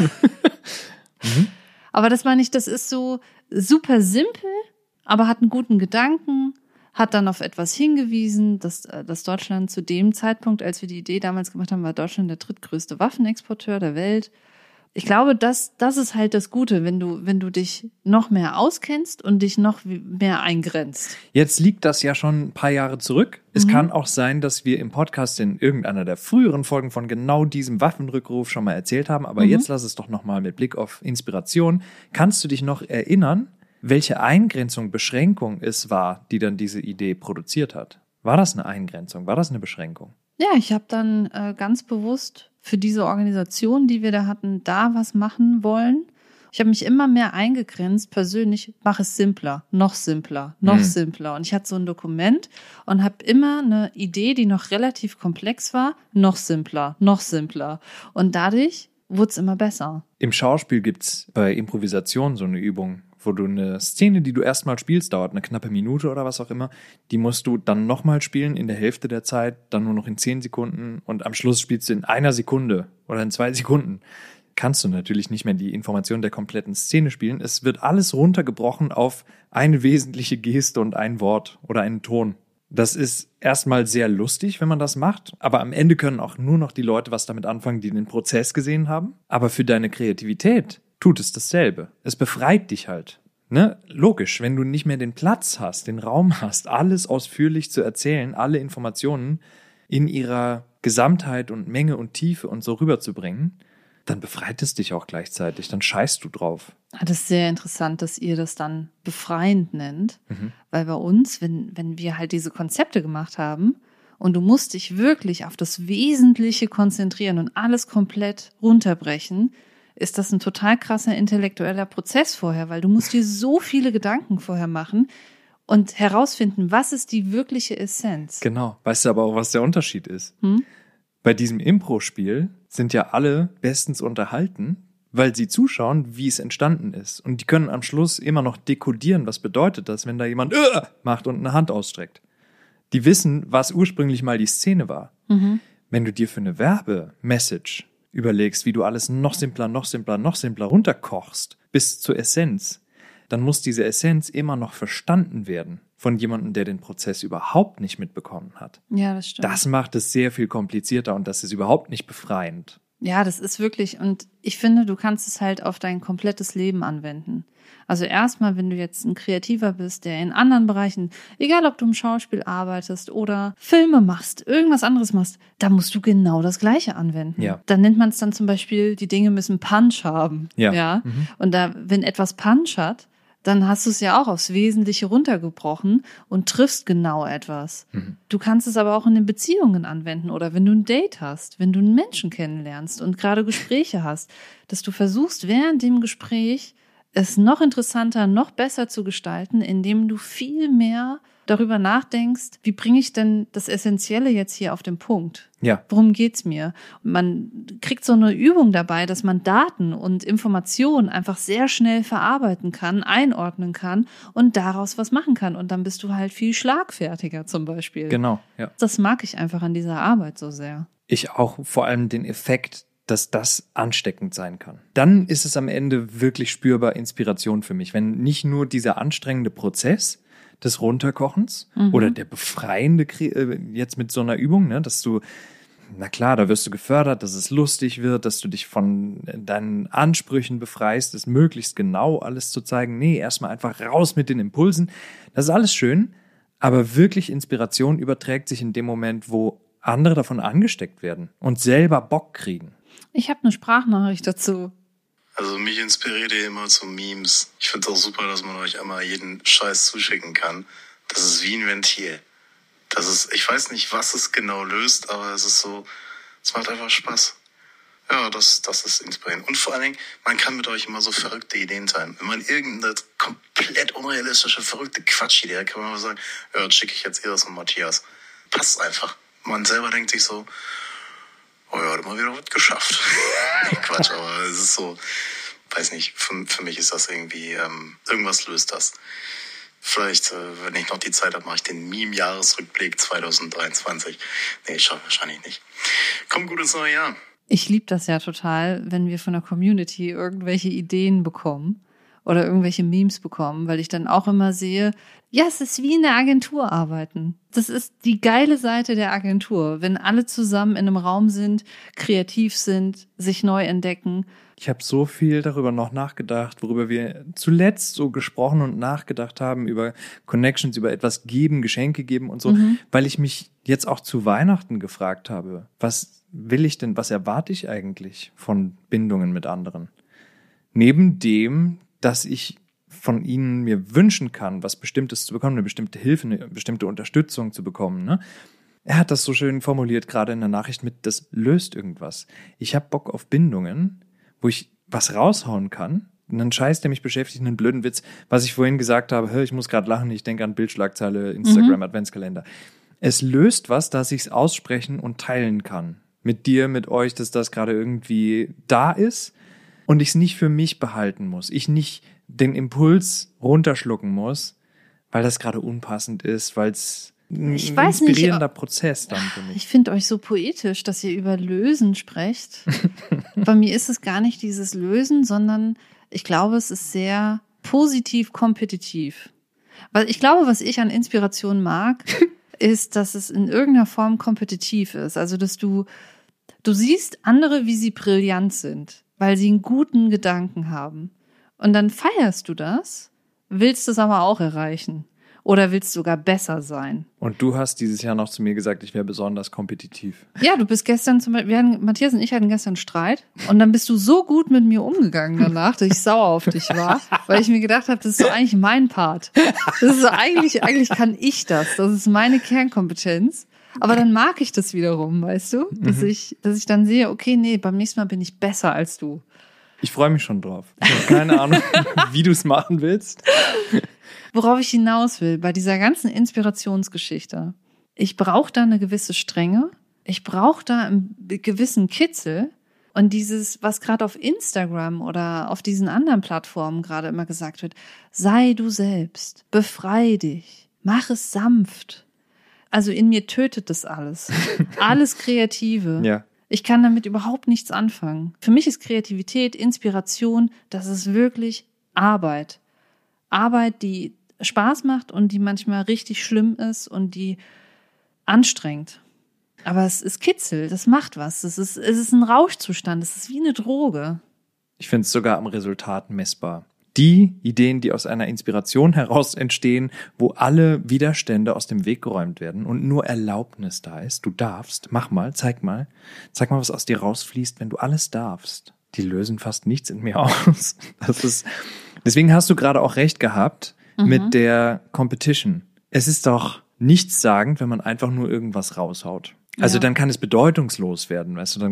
Aber das meine ich, das ist so super simpel, aber hat einen guten Gedanken, hat dann auf etwas hingewiesen, dass Deutschland zu dem Zeitpunkt, als wir die Idee damals gemacht haben, war Deutschland der drittgrößte Waffenexporteur der Welt. Ich glaube, das ist halt das Gute, wenn du dich noch mehr auskennst und dich noch mehr eingrenzt. Jetzt liegt das ja schon ein paar Jahre zurück. Es kann auch sein, dass wir im Podcast in irgendeiner der früheren Folgen von genau diesem Waffenrückruf schon mal erzählt haben. Aber jetzt lass es doch noch mal mit Blick auf Inspiration. Kannst du dich noch erinnern, welche Eingrenzung, Beschränkung es war, die dann diese Idee produziert hat? War das eine Eingrenzung? War das eine Beschränkung? Ja, ich habe dann ganz bewusst für diese Organisation, die wir da hatten, da was machen wollen. Ich habe mich immer mehr eingegrenzt, persönlich, mach es simpler, noch simpler, noch simpler. Und ich hatte so ein Dokument und habe immer eine Idee, die noch relativ komplex war, noch simpler, noch simpler. Und dadurch wurde es immer besser. Im Schauspiel gibt's bei Improvisation so eine Übung, wo du eine Szene, die du erstmal spielst, dauert eine knappe Minute oder was auch immer, die musst du dann nochmal spielen in der Hälfte der Zeit, dann nur noch in 10 Sekunden und am Schluss spielst du in 1 Sekunde oder in 2 Sekunden. Kannst du natürlich nicht mehr die Information der kompletten Szene spielen. Es wird alles runtergebrochen auf eine wesentliche Geste und ein Wort oder einen Ton. Das ist erstmal sehr lustig, wenn man das macht, aber am Ende können auch nur noch die Leute was damit anfangen, die den Prozess gesehen haben. Aber für deine Kreativität tut es dasselbe. Es befreit dich halt. Ne? Logisch, wenn du nicht mehr den Platz hast, den Raum hast, alles ausführlich zu erzählen, alle Informationen in ihrer Gesamtheit und Menge und Tiefe und so rüberzubringen, dann befreit es dich auch gleichzeitig, dann scheißt du drauf. Das ist sehr interessant, dass ihr das dann befreiend nennt, weil bei uns, wenn wir halt diese Konzepte gemacht haben und du musst dich wirklich auf das Wesentliche konzentrieren und alles komplett runterbrechen, ist das ein total krasser intellektueller Prozess vorher, weil du musst dir so viele Gedanken vorher machen und herausfinden, was ist die wirkliche Essenz. Genau, weißt du aber auch, was der Unterschied ist? Bei diesem Impro-Spiel sind ja alle bestens unterhalten, weil sie zuschauen, wie es entstanden ist. Und die können am Schluss immer noch dekodieren, was bedeutet das, wenn da jemand macht und eine Hand ausstreckt. Die wissen, was ursprünglich mal die Szene war. Wenn du dir für eine Werbemessage überlegst, wie du alles noch simpler runterkochst bis zur Essenz, dann muss diese Essenz immer noch verstanden werden von jemandem, der den Prozess überhaupt nicht mitbekommen hat. Ja, das stimmt. Das macht es sehr viel komplizierter und das ist überhaupt nicht befreiend. Ja, das ist wirklich, und ich finde, du kannst es halt auf dein komplettes Leben anwenden. Also erstmal, wenn du jetzt ein Kreativer bist, der in anderen Bereichen, egal ob du im Schauspiel arbeitest oder Filme machst, irgendwas anderes machst, da musst du genau das Gleiche anwenden. Ja. Da nennt man es dann zum Beispiel, die Dinge müssen Punch haben. Ja. Und da, wenn etwas Punch hat, dann hast du es ja auch aufs Wesentliche runtergebrochen und triffst genau etwas. Du kannst es aber auch in den Beziehungen anwenden oder wenn du ein Date hast, wenn du einen Menschen kennenlernst und gerade Gespräche hast, dass du versuchst, während dem Gespräch es noch interessanter, noch besser zu gestalten, indem du viel mehr darüber nachdenkst, wie bringe ich denn das Essentielle jetzt hier auf den Punkt? Ja. Worum geht's mir? Und man kriegt so eine Übung dabei, dass man Daten und Informationen einfach sehr schnell verarbeiten kann, einordnen kann und daraus was machen kann. Und dann bist du halt viel schlagfertiger zum Beispiel. Genau, ja. Das mag ich einfach an dieser Arbeit so sehr. Ich auch, vor allem den Effekt, dass das ansteckend sein kann. Dann ist es am Ende wirklich spürbar Inspiration für mich, wenn nicht nur dieser anstrengende Prozess des Runterkochens oder der befreiende, jetzt mit so einer Übung, ne, dass du, na klar, da wirst du gefördert, dass es lustig wird, dass du dich von deinen Ansprüchen befreist, es möglichst genau alles zu zeigen. Nee, erstmal einfach raus mit den Impulsen. Das ist alles schön, aber wirklich Inspiration überträgt sich in dem Moment, wo andere davon angesteckt werden und selber Bock kriegen. Ich habe eine Sprachnachricht dazu. Also mich inspiriert ihr immer zu Memes. Ich finde es auch super, dass man euch einmal jeden Scheiß zuschicken kann. Das ist wie ein Ventil. Ich weiß nicht, was es genau löst, aber es ist so, es macht einfach Spaß. Ja, das ist inspirierend. Und vor allen Dingen, man kann mit euch immer so verrückte Ideen teilen. Wenn man irgendeine komplett unrealistische, verrückte Quatschidee hat, kann man mal sagen, ja, schicke ich jetzt Iris und Matthias. Passt einfach. Man selber denkt sich so, oh ja, hat mal wieder was geschafft. Quatsch, aber es ist so, weiß nicht, für mich ist das irgendwie, irgendwas löst das. Vielleicht, wenn ich noch die Zeit habe, mache ich den Meme-Jahresrückblick 2023. Nee, schaffe ich wahrscheinlich nicht. Kommt gut ins neue Jahr. Ich liebe das ja total, wenn wir von der Community irgendwelche Ideen bekommen oder irgendwelche Memes bekommen, weil ich dann auch immer sehe, ja, es ist wie in der Agentur arbeiten. Das ist die geile Seite der Agentur, wenn alle zusammen in einem Raum sind, kreativ sind, sich neu entdecken. Ich habe so viel darüber noch nachgedacht, worüber wir zuletzt so gesprochen und nachgedacht haben, über Connections, über etwas geben, Geschenke geben und so, weil ich mich jetzt auch zu Weihnachten gefragt habe, was will ich denn, was erwarte ich eigentlich von Bindungen mit anderen? Neben dem, dass ich von ihnen mir wünschen kann, was Bestimmtes zu bekommen, eine bestimmte Hilfe, eine bestimmte Unterstützung zu bekommen, ne? Er hat das so schön formuliert, gerade in der Nachricht mit, das löst irgendwas. Ich habe Bock auf Bindungen, wo ich was raushauen kann, einen Scheiß, der mich beschäftigt, einen blöden Witz, was ich vorhin gesagt habe, ich muss gerade lachen, ich denke an Bildschlagzeile, Instagram, Adventskalender. Es löst was, dass ich es aussprechen und teilen kann. Mit dir, mit euch, dass das gerade irgendwie da ist und ich es nicht für mich behalten muss. Ich nicht den Impuls runterschlucken muss, weil das gerade unpassend ist, weil es ein inspirierender Prozess dann für mich. Ich finde euch so poetisch, dass ihr über Lösen sprecht. Bei mir ist es gar nicht dieses Lösen, sondern ich glaube, es ist sehr positiv kompetitiv. Weil ich glaube, was ich an Inspiration mag, ist, dass es in irgendeiner Form kompetitiv ist. Also, dass du siehst andere, wie sie brillant sind, weil sie einen guten Gedanken haben. Und dann feierst du das, willst es aber auch erreichen. Oder willst sogar besser sein. Und du hast dieses Jahr noch zu mir gesagt, ich wäre besonders kompetitiv. Ja, du bist gestern zum Beispiel, Matthias und ich hatten gestern Streit. Und dann bist du so gut mit mir umgegangen danach, dass ich sauer auf dich war. Weil ich mir gedacht habe, das ist so eigentlich mein Part. Das ist so eigentlich kann ich das. Das ist meine Kernkompetenz. Aber dann mag ich das wiederum, weißt du? Dass ich dann sehe, okay, nee, beim nächsten Mal bin ich besser als du. Ich freue mich schon drauf. Ich habe keine Ahnung, wie du es machen willst. Worauf ich hinaus will, bei dieser ganzen Inspirationsgeschichte. Ich brauche da eine gewisse Strenge. Ich brauche da einen gewissen Kitzel. Und dieses, was gerade auf Instagram oder auf diesen anderen Plattformen gerade immer gesagt wird, sei du selbst, befrei dich, mach es sanft. Also in mir tötet das alles. Alles Kreative. Ja. Ich kann damit überhaupt nichts anfangen. Für mich ist Kreativität, Inspiration, das ist wirklich Arbeit. Arbeit, die Spaß macht und die manchmal richtig schlimm ist und die anstrengt. Aber es ist Kitzel, das macht was. Es ist ein Rauschzustand, es ist wie eine Droge. Ich finde es sogar am Resultat messbar. Die Ideen, die aus einer Inspiration heraus entstehen, wo alle Widerstände aus dem Weg geräumt werden und nur Erlaubnis da ist. Du darfst, mach mal, zeig mal, was aus dir rausfließt, wenn du alles darfst. Die lösen fast nichts in mir aus. Das ist Deswegen hast du gerade auch recht gehabt mit der Competition. Es ist doch nichtssagend, wenn man einfach nur irgendwas raushaut. Also dann kann es bedeutungslos werden, weißt du,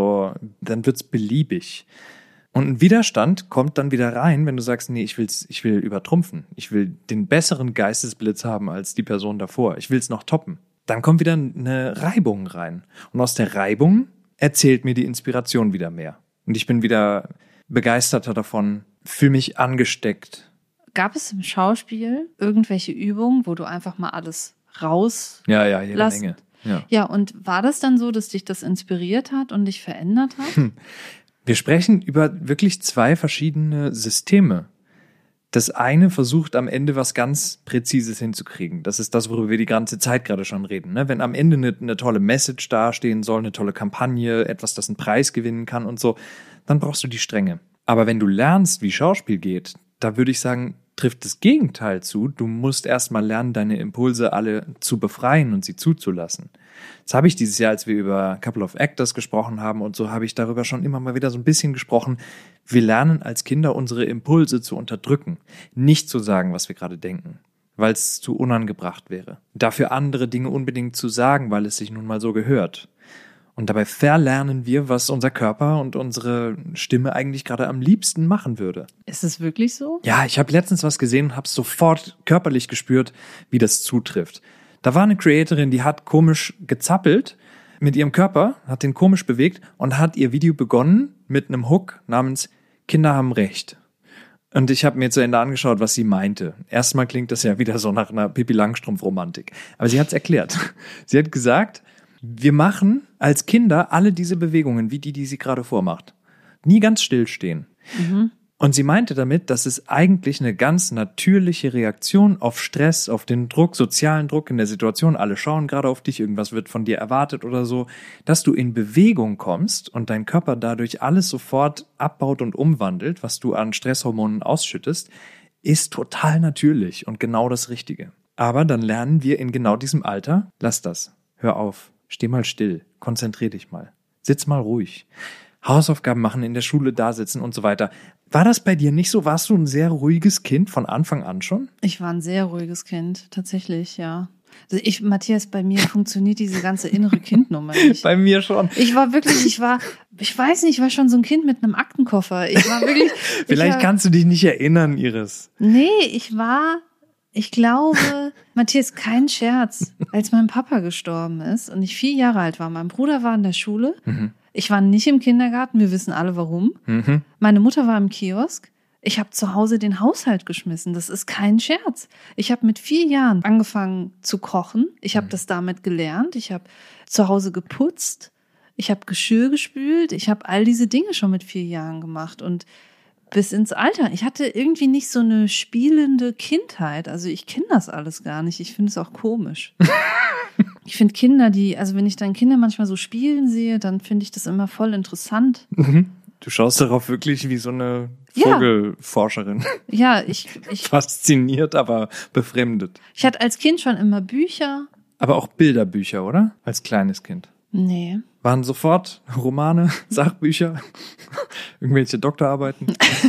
dann wird's beliebig. Und ein Widerstand kommt dann wieder rein, wenn du sagst, nee, ich will übertrumpfen. Ich will den besseren Geistesblitz haben als die Person davor. Ich will's noch toppen. Dann kommt wieder eine Reibung rein. Und aus der Reibung erzählt mir die Inspiration wieder mehr. Und ich bin wieder begeisterter davon, fühle mich angesteckt. Gab es im Schauspiel irgendwelche Übungen, wo du einfach mal alles raus jede lassen? Menge. Ja, und war das dann so, dass dich das inspiriert hat und dich verändert hat? Wir sprechen über wirklich 2 verschiedene Systeme. Das eine versucht am Ende was ganz Präzises hinzukriegen. Das ist das, worüber wir die ganze Zeit gerade schon reden. Ne? Wenn am Ende eine tolle Message dastehen soll, eine tolle Kampagne, etwas, das einen Preis gewinnen kann und so, dann brauchst du die Strenge. Aber wenn du lernst, wie Schauspiel geht, da würde ich sagen, trifft das Gegenteil zu. Du musst erstmal lernen, deine Impulse alle zu befreien und sie zuzulassen. Das habe ich dieses Jahr, als wir über Couple of Actors gesprochen haben und so, habe ich darüber schon immer mal wieder so ein bisschen gesprochen. Wir lernen als Kinder, unsere Impulse zu unterdrücken. Nicht zu sagen, was wir gerade denken, weil es zu unangebracht wäre. Dafür andere Dinge unbedingt zu sagen, weil es sich nun mal so gehört. Und dabei verlernen wir, was unser Körper und unsere Stimme eigentlich gerade am liebsten machen würde. Ist es wirklich so? Ja, ich habe letztens was gesehen und habe sofort körperlich gespürt, wie das zutrifft. Da war eine Creatorin, die hat komisch gezappelt mit ihrem Körper, hat den komisch bewegt und hat ihr Video begonnen mit einem Hook namens Kinder haben Recht. Und ich habe mir zu Ende angeschaut, was sie meinte. Erstmal klingt das ja wieder so nach einer Pippi Langstrumpf-Romantik. Aber sie hat es erklärt. Sie hat gesagt, wir machen als Kinder alle diese Bewegungen, wie die sie gerade vormacht. Nie ganz stillstehen. Und sie meinte damit, dass es eigentlich eine ganz natürliche Reaktion auf Stress, auf den Druck, sozialen Druck in der Situation, alle schauen gerade auf dich, irgendwas wird von dir erwartet oder so, dass du in Bewegung kommst und dein Körper dadurch alles sofort abbaut und umwandelt, was du an Stresshormonen ausschüttest, ist total natürlich und genau das Richtige. Aber dann lernen wir in genau diesem Alter, lass das, hör auf, steh mal still, konzentrier dich mal, sitz mal ruhig. Hausaufgaben machen, in der Schule da sitzen und so weiter. War das bei dir nicht so? Warst du ein sehr ruhiges Kind von Anfang an schon? Ich war ein sehr ruhiges Kind, tatsächlich, ja. Also Matthias, bei mir funktioniert diese ganze innere Kindnummer nicht. Bei mir schon. Ich weiß nicht, ich war schon so ein Kind mit einem Aktenkoffer. Ich war wirklich. Vielleicht kannst du dich nicht erinnern, Iris. Nee, ich glaube, Matthias, kein Scherz, als mein Papa gestorben ist und ich 4 Jahre alt war, mein Bruder war in der Schule, ich war nicht im Kindergarten, wir wissen alle warum, meine Mutter war im Kiosk, ich habe zu Hause den Haushalt geschmissen, das ist kein Scherz. Ich habe mit 4 Jahren angefangen zu kochen, ich habe das damit gelernt, ich habe zu Hause geputzt, ich habe Geschirr gespült, ich habe all diese Dinge schon mit 4 Jahren gemacht und bis ins Alter. Ich hatte irgendwie nicht so eine spielende Kindheit. Also ich kenne das alles gar nicht. Ich finde es auch komisch. Ich finde Kinder, wenn ich dann Kinder manchmal so spielen sehe, dann finde ich das immer voll interessant. Du schaust darauf wirklich wie so eine Vogelforscherin. Ja, ich fasziniert, aber befremdet. Ich hatte als Kind schon immer Bücher. Aber auch Bilderbücher, oder? Als kleines Kind. Nee. Waren sofort Romane, Sachbücher, irgendwelche Doktorarbeiten?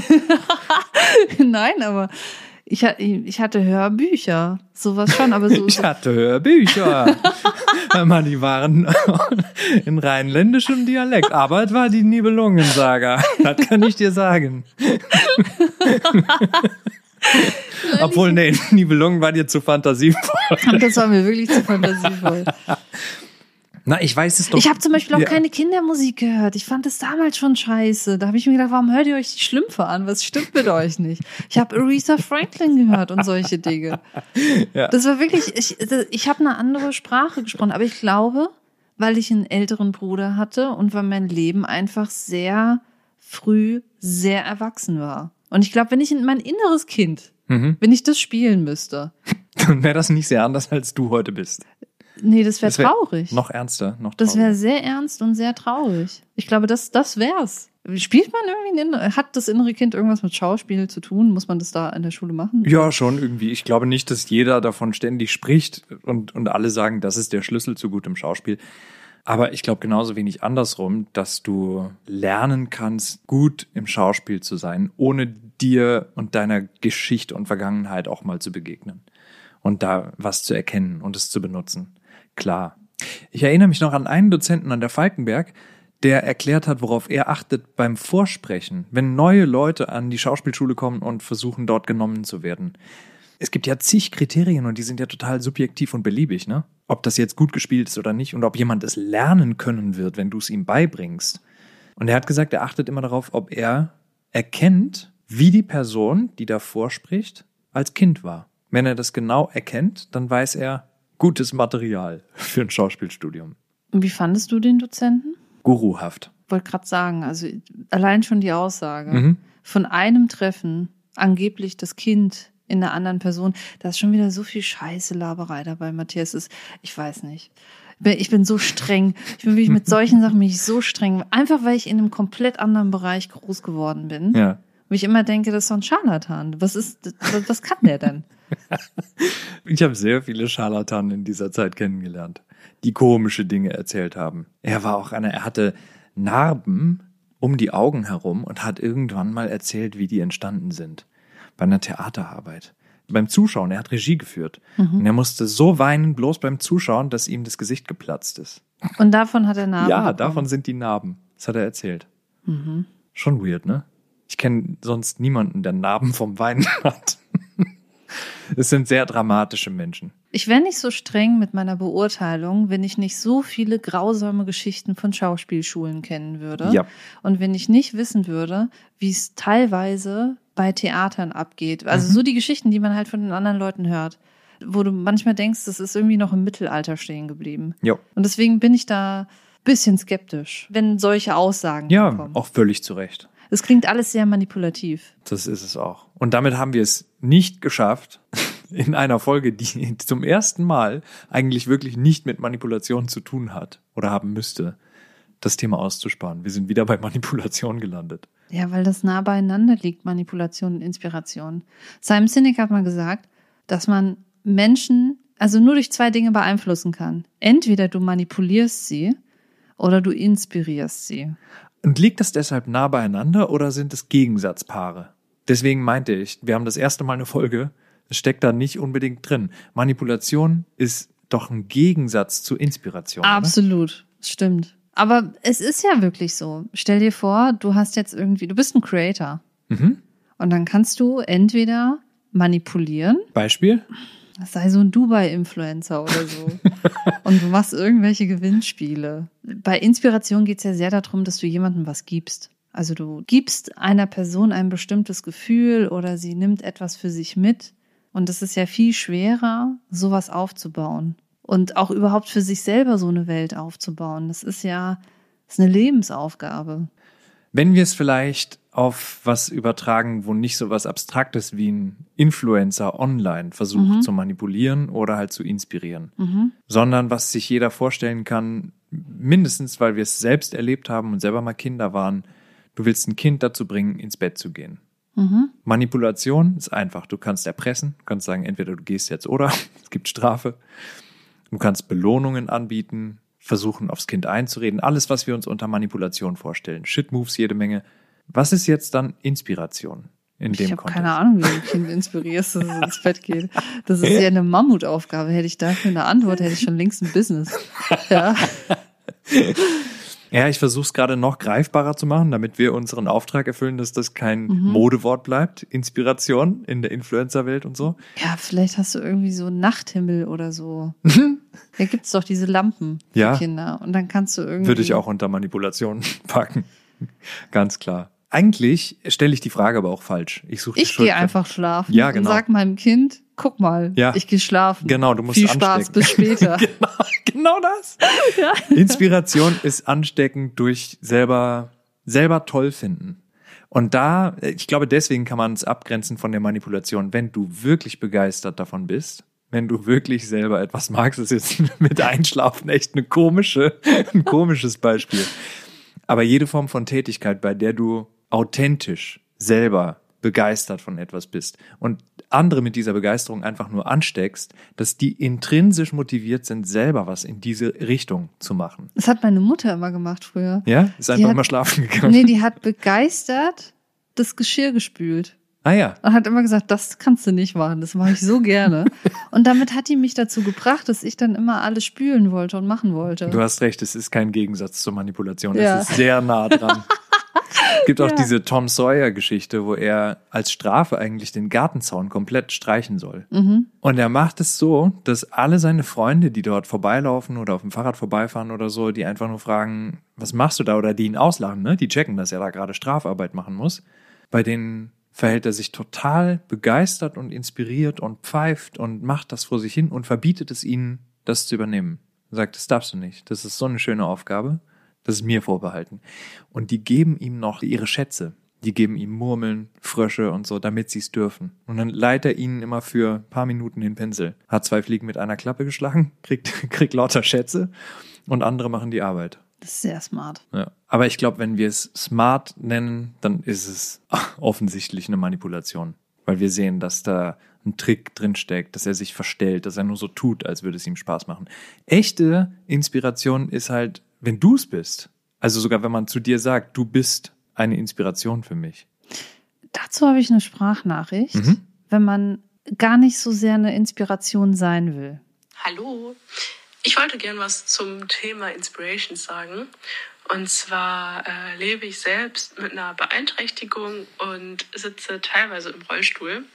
Nein, aber ich hatte Hörbücher, sowas schon, aber so. Ich hatte Hörbücher. Mann, die waren in rheinländischem Dialekt, aber es war die Nibelungensaga, das kann ich dir sagen. Obwohl, nee, Nibelungen war dir zu fantasievoll. Das war mir wirklich zu fantasievoll. Na, ich weiß es doch. Ich habe zum Beispiel auch keine Kindermusik gehört. Ich fand das damals schon scheiße. Da habe ich mir gedacht, warum hört ihr euch die Schlümpfe an? Was stimmt mit euch nicht? Ich habe Aretha Franklin gehört und solche Dinge. Ja. Das war wirklich, ich habe eine andere Sprache gesprochen. Aber ich glaube, weil ich einen älteren Bruder hatte und weil mein Leben einfach sehr früh sehr erwachsen war. Und ich glaube, wenn ich in mein inneres Kind, wenn ich das spielen müsste, dann wäre das nicht sehr anders, als du heute bist. Nee, das wäre traurig. Noch ernster, noch trauriger. Das wäre sehr ernst und sehr traurig. Ich glaube, das wär's. Spielt man irgendwie, hat das innere Kind irgendwas mit Schauspiel zu tun? Muss man das da in der Schule machen? Ja, schon irgendwie. Ich glaube nicht, dass jeder davon ständig spricht und alle sagen, das ist der Schlüssel zu gutem Schauspiel. Aber ich glaube genauso wenig andersrum, dass du lernen kannst, gut im Schauspiel zu sein, ohne dir und deiner Geschichte und Vergangenheit auch mal zu begegnen und da was zu erkennen und es zu benutzen. Klar. Ich erinnere mich noch an einen Dozenten an der Falkenberg, der erklärt hat, worauf er achtet beim Vorsprechen, wenn neue Leute an die Schauspielschule kommen und versuchen, dort genommen zu werden. Es gibt ja zig Kriterien und die sind ja total subjektiv und beliebig, ne? Ob das jetzt gut gespielt ist oder nicht und ob jemand es lernen können wird, wenn du es ihm beibringst. Und er hat gesagt, er achtet immer darauf, ob er erkennt, wie die Person, die da vorspricht, als Kind war. Wenn er das genau erkennt, dann weiß er, gutes Material für ein Schauspielstudium. Und wie fandest du den Dozenten? Guruhaft. Wollte gerade sagen, also allein schon die Aussage von einem Treffen, angeblich das Kind in einer anderen Person, da ist schon wieder so viel Scheiße Laberei dabei, Matthias. Ich weiß nicht. Ich bin so streng. Ich bin wirklich mit solchen Sachen bin ich so streng. Einfach, weil ich in einem komplett anderen Bereich groß geworden bin. Ja. Und ich immer denke, das ist so ein Scharlatan. Was kann der denn? Ich habe sehr viele Scharlatanen in dieser Zeit kennengelernt, die komische Dinge erzählt haben. Er hatte Narben um die Augen herum und hat irgendwann mal erzählt, wie die entstanden sind. Bei einer Theaterarbeit. Beim Zuschauen, er hat Regie geführt. Und er musste so weinen, bloß beim Zuschauen, dass ihm das Gesicht geplatzt ist. Und davon hat er Narben Ja, bekommen. davon sind die Narben. Das hat er erzählt. Schon weird, ne? Ich kenne sonst niemanden, der Narben vom Weinen hat. Es sind sehr dramatische Menschen. Ich wäre nicht so streng mit meiner Beurteilung, wenn ich nicht so viele grausame Geschichten von Schauspielschulen kennen würde. Ja. Und wenn ich nicht wissen würde, wie es teilweise bei Theatern abgeht. Also so die Geschichten, die man halt von den anderen Leuten hört, wo du manchmal denkst, das ist irgendwie noch im Mittelalter stehen geblieben. Jo. Und deswegen bin ich da ein bisschen skeptisch, wenn solche Aussagen kommen. Auch völlig zu Recht. Es klingt alles sehr manipulativ. Das ist es auch. Und damit haben wir es nicht geschafft, in einer Folge, die zum ersten Mal eigentlich wirklich nicht mit Manipulation zu tun hat oder haben müsste, das Thema auszusparen. Wir sind wieder bei Manipulation gelandet. Ja, weil das nah beieinander liegt, Manipulation und Inspiration. Simon Sinek hat mal gesagt, dass man Menschen also nur durch zwei Dinge beeinflussen kann. Entweder du manipulierst sie oder du inspirierst sie. Und liegt das deshalb nah beieinander oder sind es Gegensatzpaare? Deswegen meinte ich, wir haben das erste Mal eine Folge, es steckt da nicht unbedingt drin. Manipulation ist doch ein Gegensatz zu Inspiration. Absolut, stimmt. Aber es ist ja wirklich so. Stell dir vor, du bist ein Creator. Und dann kannst du entweder manipulieren. Beispiel? Sei so ein Dubai-Influencer oder so. Und du machst irgendwelche Gewinnspiele. Bei Inspiration geht es ja sehr darum, dass du jemandem was gibst. Also du gibst einer Person ein bestimmtes Gefühl oder sie nimmt etwas für sich mit. Und es ist ja viel schwerer, sowas aufzubauen. Und auch überhaupt für sich selber so eine Welt aufzubauen. Das ist eine Lebensaufgabe. Wenn wir es vielleicht auf was übertragen, wo nicht so was Abstraktes wie ein Influencer online versucht zu manipulieren oder halt zu inspirieren, sondern was sich jeder vorstellen kann, mindestens, weil wir es selbst erlebt haben und selber mal Kinder waren, du willst ein Kind dazu bringen, ins Bett zu gehen. Manipulation ist einfach. Du kannst erpressen, du kannst sagen, entweder du gehst jetzt oder es gibt Strafe. Du kannst Belohnungen anbieten, versuchen, aufs Kind einzureden. Alles, was wir uns unter Manipulation vorstellen. Shit-Moves, jede Menge. Was ist jetzt dann Inspiration in dem Kontext? Ich habe keine Ahnung, wie du ein Kind inspirierst, dass es ins Bett geht. Das ist ja eine Mammutaufgabe. Hätte ich dafür eine Antwort, hätte ich schon längst ein Business. Ja. Ja, ich versuche es gerade noch greifbarer zu machen, damit wir unseren Auftrag erfüllen, dass das kein Modewort bleibt. Inspiration in der Influencer-Welt und so. Ja, vielleicht hast du irgendwie so einen Nachthimmel oder so. Da gibt's doch diese Lampen für Kinder. Und dann kannst du irgendwie... Würde ich auch unter Manipulation packen. Ganz klar. Eigentlich stelle ich die Frage aber auch falsch. Ich gehe einfach schlafen ja, genau. Und sag meinem Kind, guck mal, ich gehe schlafen. Genau, du musst Viel Spaß, bis später. Genau das. Ja. Inspiration ist ansteckend durch selber toll finden. Und ich glaube, deswegen kann man es abgrenzen von der Manipulation. Wenn du wirklich begeistert davon bist, wenn du wirklich selber etwas magst, das ist jetzt mit Einschlafen echt ein komisches Beispiel. Aber jede Form von Tätigkeit, bei der du authentisch selber begeistert von etwas bist und andere mit dieser Begeisterung einfach nur ansteckst, dass die intrinsisch motiviert sind, selber was in diese Richtung zu machen. Das hat meine Mutter immer gemacht früher. Ja? Ist einfach immer schlafen gegangen. Nee, die hat begeistert das Geschirr gespült. Ah ja. Und hat immer gesagt, das kannst du nicht machen, das mache ich so gerne. Und damit hat die mich dazu gebracht, dass ich dann immer alles spülen wollte und machen wollte. Du hast recht, es ist kein Gegensatz zur Manipulation. Ja. Es ist sehr nah dran. Es gibt auch diese Tom Sawyer-Geschichte, wo er als Strafe eigentlich den Gartenzaun komplett streichen soll. Mhm. Und er macht es so, dass alle seine Freunde, die dort vorbeilaufen oder auf dem Fahrrad vorbeifahren oder so, die einfach nur fragen, was machst du da? Oder die ihn auslachen, ne? Die checken, dass er da gerade Strafarbeit machen muss. Bei denen verhält er sich total begeistert und inspiriert und pfeift und macht das vor sich hin und verbietet es ihnen, das zu übernehmen. Er sagt, das darfst du nicht. Das ist so eine schöne Aufgabe. Das ist mir vorbehalten. Und die geben ihm noch ihre Schätze. Die geben ihm Murmeln, Frösche und so, damit sie es dürfen. Und dann leiht er ihnen immer für ein paar Minuten den Pinsel. Hat 2 Fliegen mit einer Klappe geschlagen, kriegt lauter Schätze und andere machen die Arbeit. Das ist sehr smart. Ja. Aber ich glaube, wenn wir es smart nennen, dann ist es offensichtlich eine Manipulation. Weil wir sehen, dass da ein Trick drinsteckt, dass er sich verstellt, dass er nur so tut, als würde es ihm Spaß machen. Echte Inspiration ist halt, wenn du es bist. Also sogar, wenn man zu dir sagt, du bist eine Inspiration für mich. Dazu habe ich eine Sprachnachricht, wenn man gar nicht so sehr eine Inspiration sein will. Hallo, ich wollte gern was zum Thema Inspiration sagen. Und zwar lebe ich selbst mit einer Beeinträchtigung und sitze teilweise im Rollstuhl.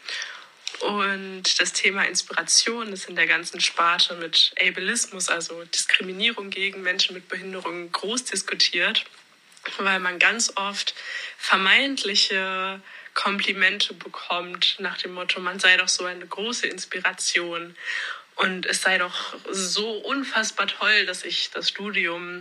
Und das Thema Inspiration ist in der ganzen Sparte mit Ableismus, also Diskriminierung gegen Menschen mit Behinderungen, groß diskutiert, weil man ganz oft vermeintliche Komplimente bekommt nach dem Motto, man sei doch so eine große Inspiration und es sei doch so unfassbar toll, dass ich das Studium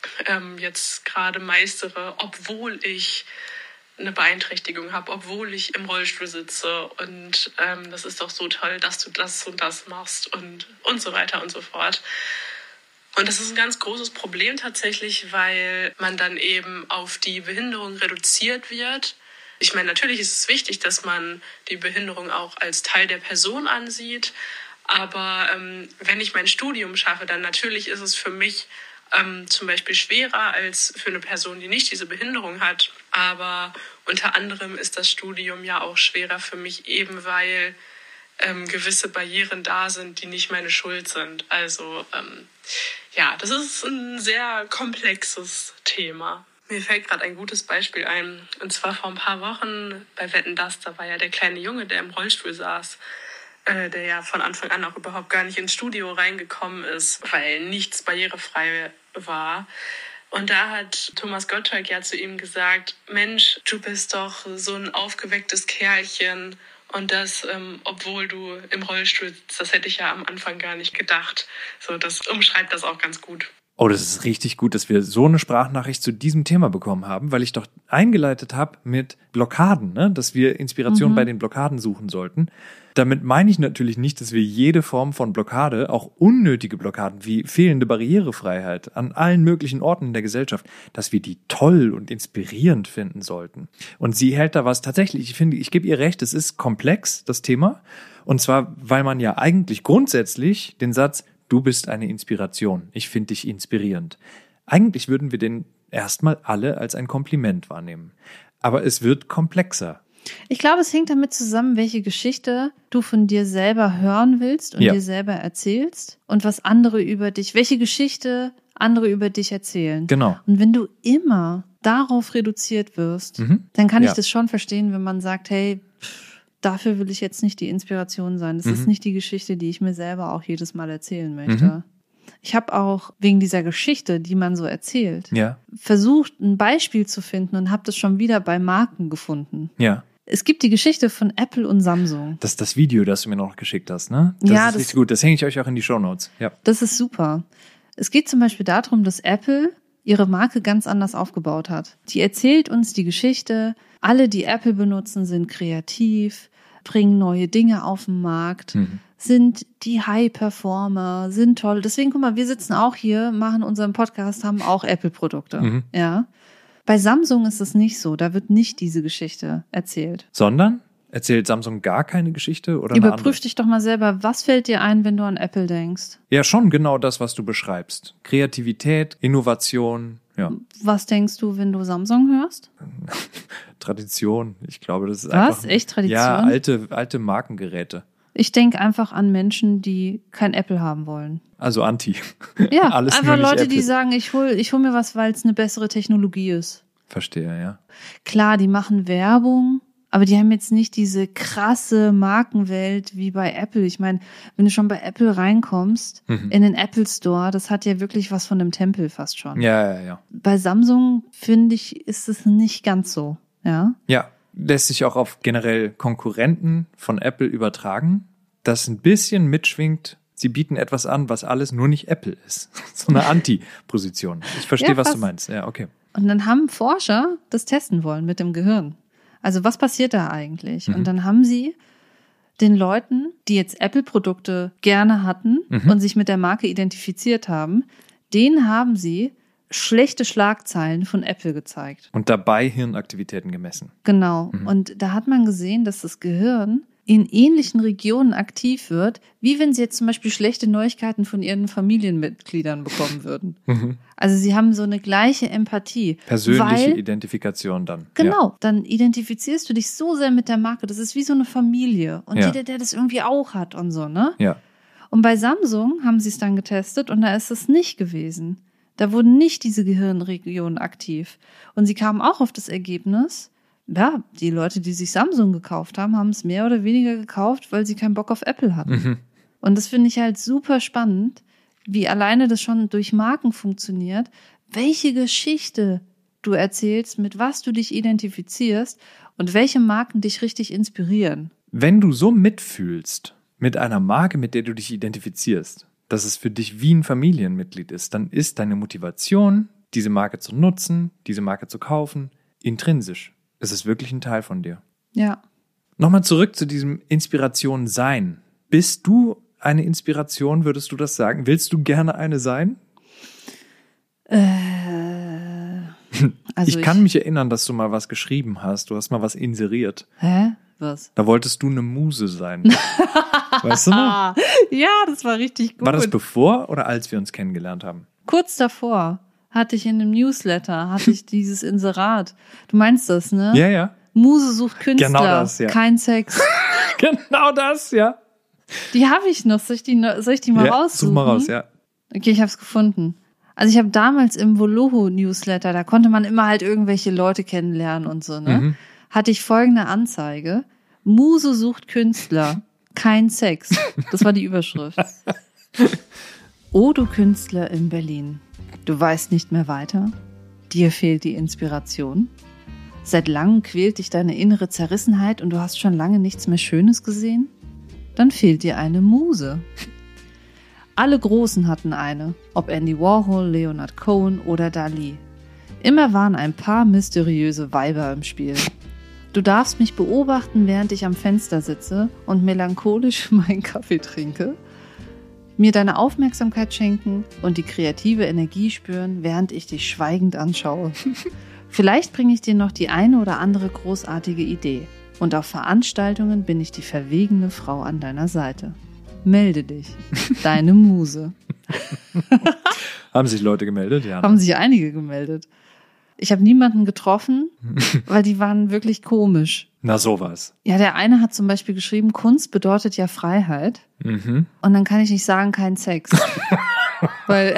jetzt gerade meistere, obwohl ich eine Beeinträchtigung habe, obwohl ich im Rollstuhl sitze und das ist doch so toll, dass du das und das machst und so weiter und so fort. Und das ist ein ganz großes Problem tatsächlich, weil man dann eben auf die Behinderung reduziert wird. Ich meine, natürlich ist es wichtig, dass man die Behinderung auch als Teil der Person ansieht, aber wenn ich mein Studium schaffe, dann natürlich ist es für mich zum Beispiel schwerer als für eine Person, die nicht diese Behinderung hat. Aber unter anderem ist das Studium ja auch schwerer für mich, eben weil gewisse Barrieren da sind, die nicht meine Schuld sind. Also ja, das ist ein sehr komplexes Thema. Mir fällt gerade ein gutes Beispiel ein. Und zwar vor ein paar Wochen bei Wetten, dass, da war ja der kleine Junge, der im Rollstuhl saß, der ja von Anfang an auch überhaupt gar nicht ins Studio reingekommen ist, weil nichts barrierefrei war. Und da hat Thomas Gottschalk ja zu ihm gesagt, Mensch, du bist doch so ein aufgewecktes Kerlchen und das, obwohl du im Rollstuhl sitzt, das hätte ich ja am Anfang gar nicht gedacht. So, das umschreibt das auch ganz gut. Oh, das ist richtig gut, dass wir so eine Sprachnachricht zu diesem Thema bekommen haben, weil ich doch eingeleitet habe mit Blockaden, ne? Dass wir Inspiration bei den Blockaden suchen sollten. Damit meine ich natürlich nicht, dass wir jede Form von Blockade, auch unnötige Blockaden wie fehlende Barrierefreiheit an allen möglichen Orten in der Gesellschaft, dass wir die toll und inspirierend finden sollten. Und sie hält da was tatsächlich, ich finde, ich gebe ihr recht, es ist komplex, das Thema. Und zwar, weil man ja eigentlich grundsätzlich den Satz, du bist eine Inspiration, ich finde dich inspirierend. Eigentlich würden wir den erstmal alle als ein Kompliment wahrnehmen. Aber es wird komplexer. Ich glaube, es hängt damit zusammen, welche Geschichte du von dir selber hören willst und dir selber erzählst und was andere über dich, welche Geschichte andere über dich erzählen. Genau. Und wenn du immer darauf reduziert wirst, dann kann ich das schon verstehen, wenn man sagt, hey, dafür will ich jetzt nicht die Inspiration sein. Das ist nicht die Geschichte, die ich mir selber auch jedes Mal erzählen möchte. Ich habe auch wegen dieser Geschichte, die man so erzählt, versucht, ein Beispiel zu finden und habe das schon wieder bei Marken gefunden. Ja. Es gibt die Geschichte von Apple und Samsung. Das ist das Video, das du mir noch geschickt hast, ne? Das ist richtig gut. Das hänge ich euch auch in die Shownotes. Ja. Das ist super. Es geht zum Beispiel darum, dass Apple ihre Marke ganz anders aufgebaut hat. Die erzählt uns die Geschichte, alle, die Apple benutzen, sind kreativ, bringen neue Dinge auf den Markt, sind die High-Performer, sind toll. Deswegen, guck mal, wir sitzen auch hier, machen unseren Podcast, haben auch Apple-Produkte. Ja. Bei Samsung ist es nicht so, da wird nicht diese Geschichte erzählt. Sondern? Erzählt Samsung gar keine Geschichte oder Überprüf dich doch mal selber, was fällt dir ein, wenn du an Apple denkst? Ja, schon genau das, was du beschreibst. Kreativität, Innovation, ja. Was denkst du, wenn du Samsung hörst? Tradition. Ich glaube, das ist Was? einfach... Echt Tradition? Ja, alte Markengeräte. Ich denke einfach an Menschen, die kein Apple haben wollen. Also Anti. Ja, Alles einfach nur nicht Leute, Apple. die sagen, ich hol mir was, weil es eine bessere Technologie ist. Verstehe, ja. Klar, die machen Werbung, aber die haben jetzt nicht diese krasse Markenwelt wie bei Apple. Ich meine, wenn du schon bei Apple reinkommst, in den Apple Store, das hat ja wirklich was von einem Tempel fast schon. Ja. Bei Samsung, finde ich, ist es nicht ganz so, ja. Ja, lässt sich auch auf generell Konkurrenten von Apple übertragen, das ein bisschen mitschwingt. Sie bieten etwas an, was alles nur nicht Apple ist. So eine Anti-Position. Ich verstehe, Ja, was fast. du meinst. Ja, okay. Und dann haben Forscher das testen wollen mit dem Gehirn. Also was passiert da eigentlich? Und dann haben sie den Leuten, die jetzt Apple-Produkte gerne hatten und sich mit der Marke identifiziert haben, denen haben sie schlechte Schlagzeilen von Apple gezeigt. Und dabei Hirnaktivitäten gemessen. Genau. Und da hat man gesehen, dass das Gehirn in ähnlichen Regionen aktiv wird, wie wenn sie jetzt zum Beispiel schlechte Neuigkeiten von ihren Familienmitgliedern bekommen würden. Also sie haben so eine gleiche Empathie. Persönliche weil, Identifikation dann. Genau, dann identifizierst du dich so sehr mit der Marke. Das ist wie so eine Familie. Und Ja. jeder, der das irgendwie auch hat und so, ne? Ja. Und bei Samsung haben sie es dann getestet und da ist es nicht gewesen. Da wurden nicht diese Gehirnregionen aktiv. Und sie kamen auch auf das Ergebnis, ja, die Leute, die sich Samsung gekauft haben, haben es mehr oder weniger gekauft, weil sie keinen Bock auf Apple hatten. Und das finde ich halt super spannend, wie alleine das schon durch Marken funktioniert, welche Geschichte du erzählst, mit was du dich identifizierst und welche Marken dich richtig inspirieren. Wenn du so mitfühlst mit einer Marke, mit der du dich identifizierst, dass es für dich wie ein Familienmitglied ist, dann ist deine Motivation, diese Marke zu nutzen, diese Marke zu kaufen, intrinsisch. Es ist wirklich ein Teil von dir. Ja. Nochmal zurück zu diesem Inspiration sein. Bist du eine Inspiration, würdest du das sagen? Willst du gerne eine sein? Also ich kann mich erinnern, dass du mal was geschrieben hast. Du hast mal was inseriert. Hä? Was? Da wolltest du eine Muse sein. Weißt du noch? Ja, das war richtig gut. War das bevor oder als wir uns kennengelernt haben? Kurz davor hatte ich in einem Newsletter, dieses Inserat. Du meinst das, ne? Ja, ja. Muse sucht Künstler, Genau das, ja. kein Sex. Genau das, ja. Die habe ich noch. Soll ich die mal Ja, raussuchen? such mal raus, ja. Okay, ich habe es gefunden. Also ich habe damals im Voloho-Newsletter, da konnte man immer halt irgendwelche Leute kennenlernen und so, ne? Hatte ich folgende Anzeige. Muse sucht Künstler, kein Sex. Das war die Überschrift. Oh, du Künstler in Berlin. Du weißt nicht mehr weiter? Dir fehlt die Inspiration? Seit langem quält dich deine innere Zerrissenheit und du hast schon lange nichts mehr Schönes gesehen? Dann fehlt dir eine Muse. Alle Großen hatten eine, ob Andy Warhol, Leonard Cohen oder Dali. Immer waren ein paar mysteriöse Weiber im Spiel. Du darfst mich beobachten, während ich am Fenster sitze und melancholisch meinen Kaffee trinke, mir deine Aufmerksamkeit schenken und die kreative Energie spüren, während ich dich schweigend anschaue. Vielleicht bringe ich dir noch die eine oder andere großartige Idee. Und auf Veranstaltungen bin ich die verwegene Frau an deiner Seite. Melde dich. Deine Muse. Haben sich Leute gemeldet? Ja. Haben sich einige gemeldet. Ich habe niemanden getroffen, weil die waren wirklich komisch. Na sowas. Ja, der eine hat zum Beispiel geschrieben, Kunst bedeutet ja Freiheit. Und dann kann ich nicht sagen, kein Sex. Weil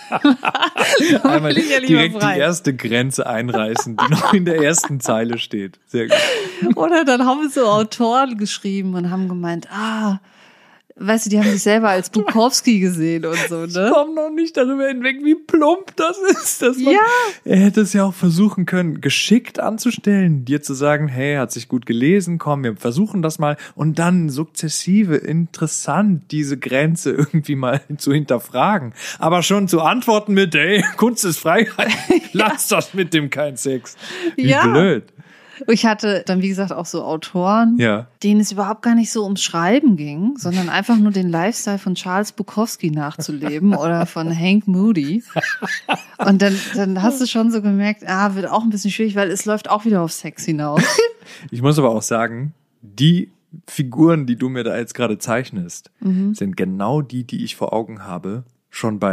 Einmal ich ja lieber direkt frei. die erste Grenze einreißen, die noch in der ersten Zeile steht. Sehr gut. Oder dann haben so Autoren geschrieben und haben gemeint, weißt du, die haben sich selber als Bukowski gesehen und so, Ich ne? komme noch nicht darüber hinweg, wie plump das ist. Dass man, Ja. Er hätte es ja auch versuchen können, geschickt anzustellen, dir zu sagen, hey, hat sich gut gelesen, komm, wir versuchen das mal und dann sukzessive, interessant, diese Grenze irgendwie mal zu hinterfragen. Aber schon zu antworten mit, hey, Kunst ist Freiheit, lass das mit dem kein Sex. Wie Ja. blöd. Ich hatte dann, wie gesagt, auch so Autoren, Ja. denen es überhaupt gar nicht so ums Schreiben ging, sondern einfach nur den Lifestyle von Charles Bukowski nachzuleben oder von Hank Moody. Und dann hast du schon so gemerkt, wird auch ein bisschen schwierig, weil es läuft auch wieder auf Sex hinaus. Ich muss aber auch sagen, die Figuren, die du mir da jetzt gerade zeichnest, sind genau die ich vor Augen habe, schon bei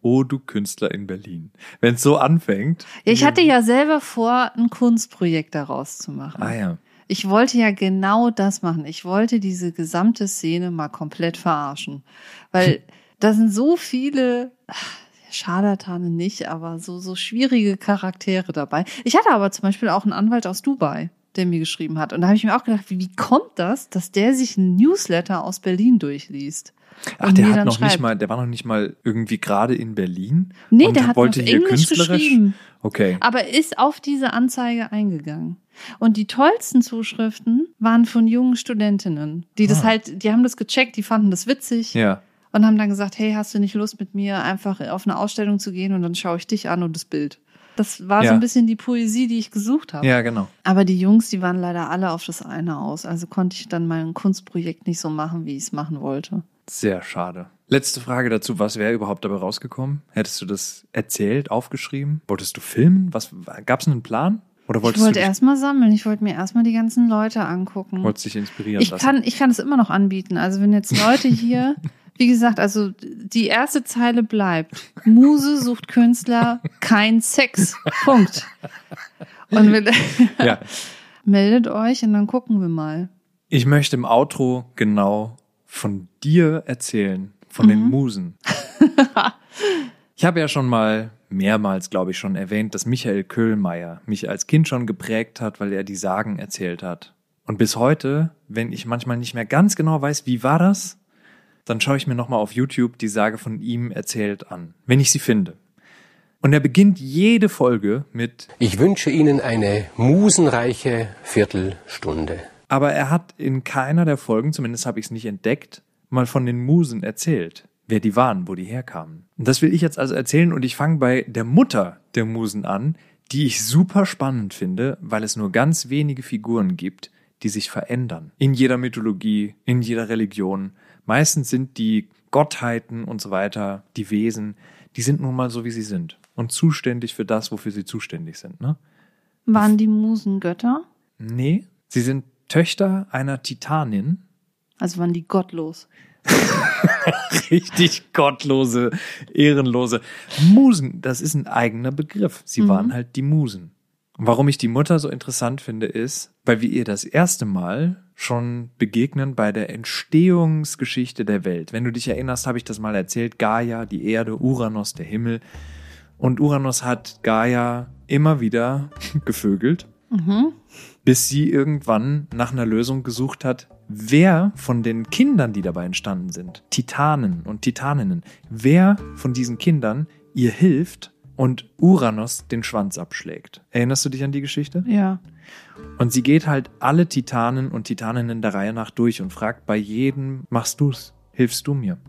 Oh, du Künstler in Berlin. Wenn es so anfängt. Ja, ich hatte ja selber vor, ein Kunstprojekt daraus zu machen. Ah ja. Ich wollte ja genau das machen. Ich wollte diese gesamte Szene mal komplett verarschen. Weil da sind so viele Scharlatane nicht, aber so schwierige Charaktere dabei. Ich hatte aber zum Beispiel auch einen Anwalt aus Dubai, der mir geschrieben hat. Und da habe ich mir auch gedacht, wie kommt das, dass der sich einen Newsletter aus Berlin durchliest? Ach, der war noch nicht mal irgendwie gerade in Berlin? Nee, und der hat wollte auf hier Englisch geschrieben. Okay. Aber ist auf diese Anzeige eingegangen. Und die tollsten Zuschriften waren von jungen Studentinnen, die die haben das gecheckt, die fanden das witzig. Ja. Und haben dann gesagt, hey, hast du nicht Lust mit mir einfach auf eine Ausstellung zu gehen und dann schaue ich dich an und das Bild. Das war so ein bisschen die Poesie, die ich gesucht habe. Ja, genau. Aber die Jungs, die waren leider alle auf das eine aus. Also konnte ich dann mein Kunstprojekt nicht so machen, wie ich es machen wollte. Sehr schade. Letzte Frage dazu, was wäre überhaupt dabei rausgekommen? Hättest du das erzählt, aufgeschrieben? Wolltest du filmen? Gab es einen Plan? Oder ich wollte erstmal sammeln. Ich wollte mir erstmal die ganzen Leute angucken. Wolltest dich inspirieren lassen? Ich kann es immer noch anbieten. Also wenn jetzt Leute hier, wie gesagt, also die erste Zeile bleibt. Muse sucht Künstler, kein Sex. Punkt. Und meldet euch und dann gucken wir mal. Ich möchte im Outro genau von dir erzählen, von den Musen. Ich habe ja schon mal mehrmals, glaube ich, schon erwähnt, dass Michael Köhlmeier mich als Kind schon geprägt hat, weil er die Sagen erzählt hat. Und bis heute, wenn ich manchmal nicht mehr ganz genau weiß, wie war das, dann schaue ich mir nochmal auf YouTube die Sage von ihm erzählt an, wenn ich sie finde. Und er beginnt jede Folge mit: Ich wünsche Ihnen eine musenreiche Viertelstunde. Aber er hat in keiner der Folgen, zumindest habe ich es nicht entdeckt, mal von den Musen erzählt, wer die waren, wo die herkamen. Und das will ich jetzt also erzählen und ich fange bei der Mutter der Musen an, die ich super spannend finde, weil es nur ganz wenige Figuren gibt, die sich verändern. In jeder Mythologie, in jeder Religion. Meistens sind die Gottheiten und so weiter, die Wesen, die sind nun mal so, wie sie sind. Und zuständig für das, wofür sie zuständig sind. Ne? Waren die Musen Götter? Nee, sie sind Töchter einer Titanin. Also waren die gottlos. Richtig gottlose, ehrenlose. Musen, das ist ein eigener Begriff. Sie waren halt die Musen. Und warum ich die Mutter so interessant finde, ist, weil wir ihr das erste Mal schon begegnen bei der Entstehungsgeschichte der Welt. Wenn du dich erinnerst, habe ich das mal erzählt. Gaia, die Erde, Uranus, der Himmel. Und Uranus hat Gaia immer wieder gevögelt, bis sie irgendwann nach einer Lösung gesucht hat, wer von den Kindern, die dabei entstanden sind, Titanen und Titaninnen, wer von diesen Kindern ihr hilft und Uranus den Schwanz abschlägt. Erinnerst du dich an die Geschichte? Ja. Und sie geht halt alle Titanen und Titaninnen der Reihe nach durch und fragt bei jedem: Machst du's? Hilfst du mir?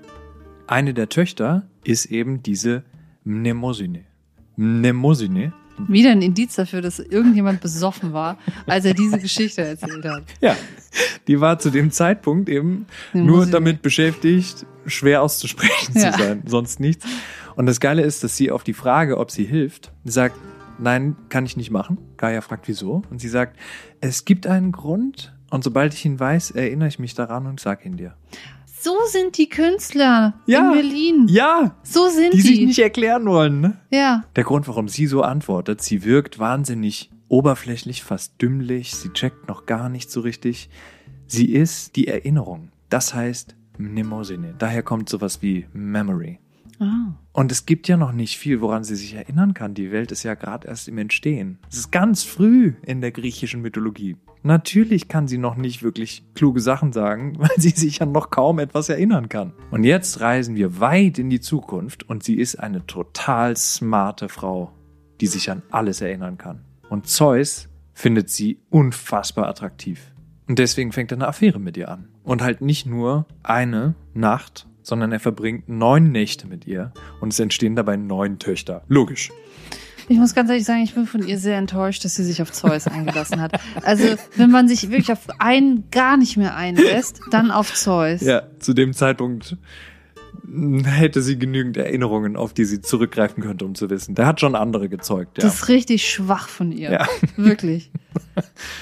Eine der Töchter ist eben diese Mnemosyne. Mnemosyne. Wieder ein Indiz dafür, dass irgendjemand besoffen war, als er diese Geschichte erzählt hat. Ja, die war zu dem Zeitpunkt eben nur damit beschäftigt, schwer auszusprechen zu sein, sonst nichts. Und das Geile ist, dass sie auf die Frage, ob sie hilft, sagt: Nein, kann ich nicht machen. Gaia fragt, wieso? Und sie sagt: Es gibt einen Grund und sobald ich ihn weiß, erinnere ich mich daran und sag ihn dir. So sind die Künstler in Berlin. Ja, so sind die sich nicht erklären wollen. Ne? Ja. Der Grund, warum sie so antwortet: Sie wirkt wahnsinnig oberflächlich, fast dümmlich. Sie checkt noch gar nicht so richtig. Sie ist die Erinnerung. Das heißt Mnemosyne. Daher kommt sowas wie Memory. Ah. Und es gibt ja noch nicht viel, woran sie sich erinnern kann. Die Welt ist ja gerade erst im Entstehen. Es ist ganz früh in der griechischen Mythologie. Natürlich kann sie noch nicht wirklich kluge Sachen sagen, weil sie sich an noch kaum etwas erinnern kann. Und jetzt reisen wir weit in die Zukunft und sie ist eine total smarte Frau, die sich an alles erinnern kann. Und Zeus findet sie unfassbar attraktiv. Und deswegen fängt er eine Affäre mit ihr an. Und halt nicht nur eine Nacht, sondern er verbringt 9 Nächte mit ihr und es entstehen dabei 9 Töchter. Logisch. Ich muss ganz ehrlich sagen, ich bin von ihr sehr enttäuscht, dass sie sich auf Zeus eingelassen hat. Also, wenn man sich wirklich auf einen gar nicht mehr einlässt, dann auf Zeus. Ja, zu dem Zeitpunkt hätte sie genügend Erinnerungen, auf die sie zurückgreifen könnte, um zu wissen. Der hat schon andere gezeugt, ja. Das ist richtig schwach von ihr. Ja. Wirklich.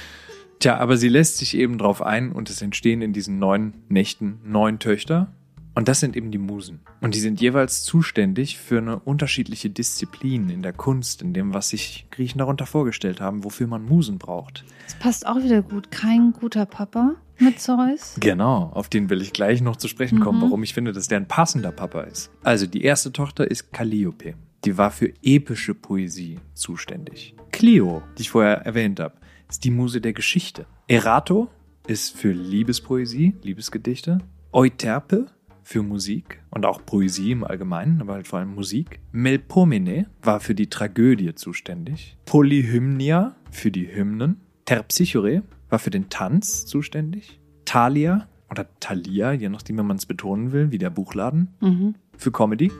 Tja, aber sie lässt sich eben drauf ein und es entstehen in diesen 9 Nächten 9 Töchter. Und das sind eben die Musen. Und die sind jeweils zuständig für eine unterschiedliche Disziplin in der Kunst, in dem, was sich Griechen darunter vorgestellt haben, wofür man Musen braucht. Das passt auch wieder gut. Kein guter Papa mit Zeus. Genau, auf den will ich gleich noch zu sprechen kommen, warum ich finde, dass der ein passender Papa ist. Also die erste Tochter ist Calliope. Die war für epische Poesie zuständig. Clio, die ich vorher erwähnt habe, ist die Muse der Geschichte. Erato ist für Liebespoesie, Liebesgedichte. Euterpe für Musik und auch Poesie im Allgemeinen, aber halt vor allem Musik. Melpomene war für die Tragödie zuständig. Polyhymnia für die Hymnen. Terpsichore war für den Tanz zuständig. Thalia oder Thalia, je nachdem, wie man es betonen will, wie der Buchladen, für Comedy.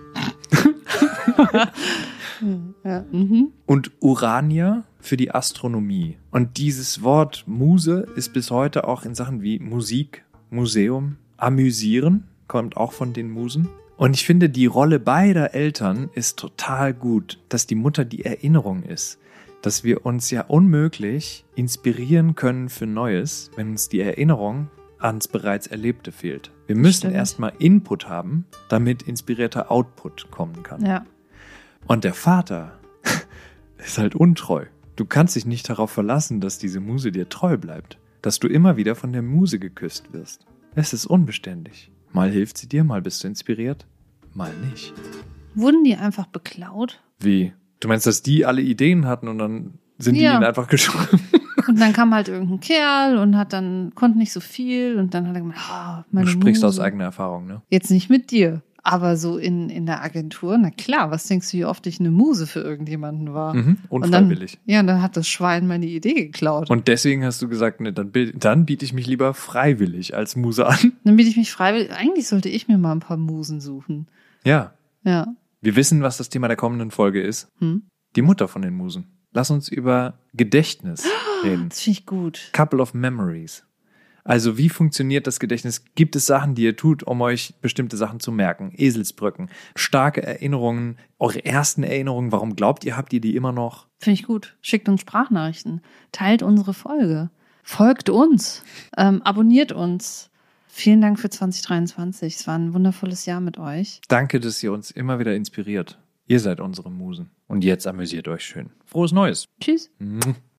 Ja. Und Urania für die Astronomie. Und dieses Wort Muse ist bis heute auch in Sachen wie Musik, Museum, Amüsieren, kommt auch von den Musen. Und ich finde, die Rolle beider Eltern ist total gut, dass die Mutter die Erinnerung ist. Dass wir uns ja unmöglich inspirieren können für Neues, wenn uns die Erinnerung ans bereits Erlebte fehlt. Wir müssen erstmal Input haben, damit inspirierter Output kommen kann. Ja. Und der Vater ist halt untreu. Du kannst dich nicht darauf verlassen, dass diese Muse dir treu bleibt. Dass du immer wieder von der Muse geküsst wirst. Es ist unbeständig. Mal hilft sie dir, mal bist du inspiriert, mal nicht. Wurden die einfach beklaut? Wie? Du meinst, dass die alle Ideen hatten und dann sind die ihnen einfach geschrieben? Und dann kam halt irgendein Kerl und konnte nicht so viel und dann hat er gemeint, meine Du sprichst Muse. aus eigener Erfahrung, ne? Jetzt nicht mit dir, aber so in der Agentur, na klar, was denkst du, wie oft ich eine Muse für irgendjemanden war? Unfreiwillig. Und dann hat das Schwein meine Idee geklaut. Und deswegen hast du gesagt, ne, dann biete ich mich lieber freiwillig als Muse an. Dann biete ich mich freiwillig, eigentlich sollte ich mir mal ein paar Musen suchen. Ja. Ja. Wir wissen, was das Thema der kommenden Folge ist. Die Mutter von den Musen. Lass uns über Gedächtnis reden. Das finde ich gut. Couple of Memories. Also wie funktioniert das Gedächtnis? Gibt es Sachen, die ihr tut, um euch bestimmte Sachen zu merken? Eselsbrücken, starke Erinnerungen, eure ersten Erinnerungen. Warum glaubt ihr, habt ihr die immer noch? Finde ich gut. Schickt uns Sprachnachrichten. Teilt unsere Folge. Folgt uns. Abonniert uns. Vielen Dank für 2023. Es war ein wundervolles Jahr mit euch. Danke, dass ihr uns immer wieder inspiriert. Ihr seid unsere Musen. Und jetzt amüsiert euch schön. Frohes Neues. Tschüss.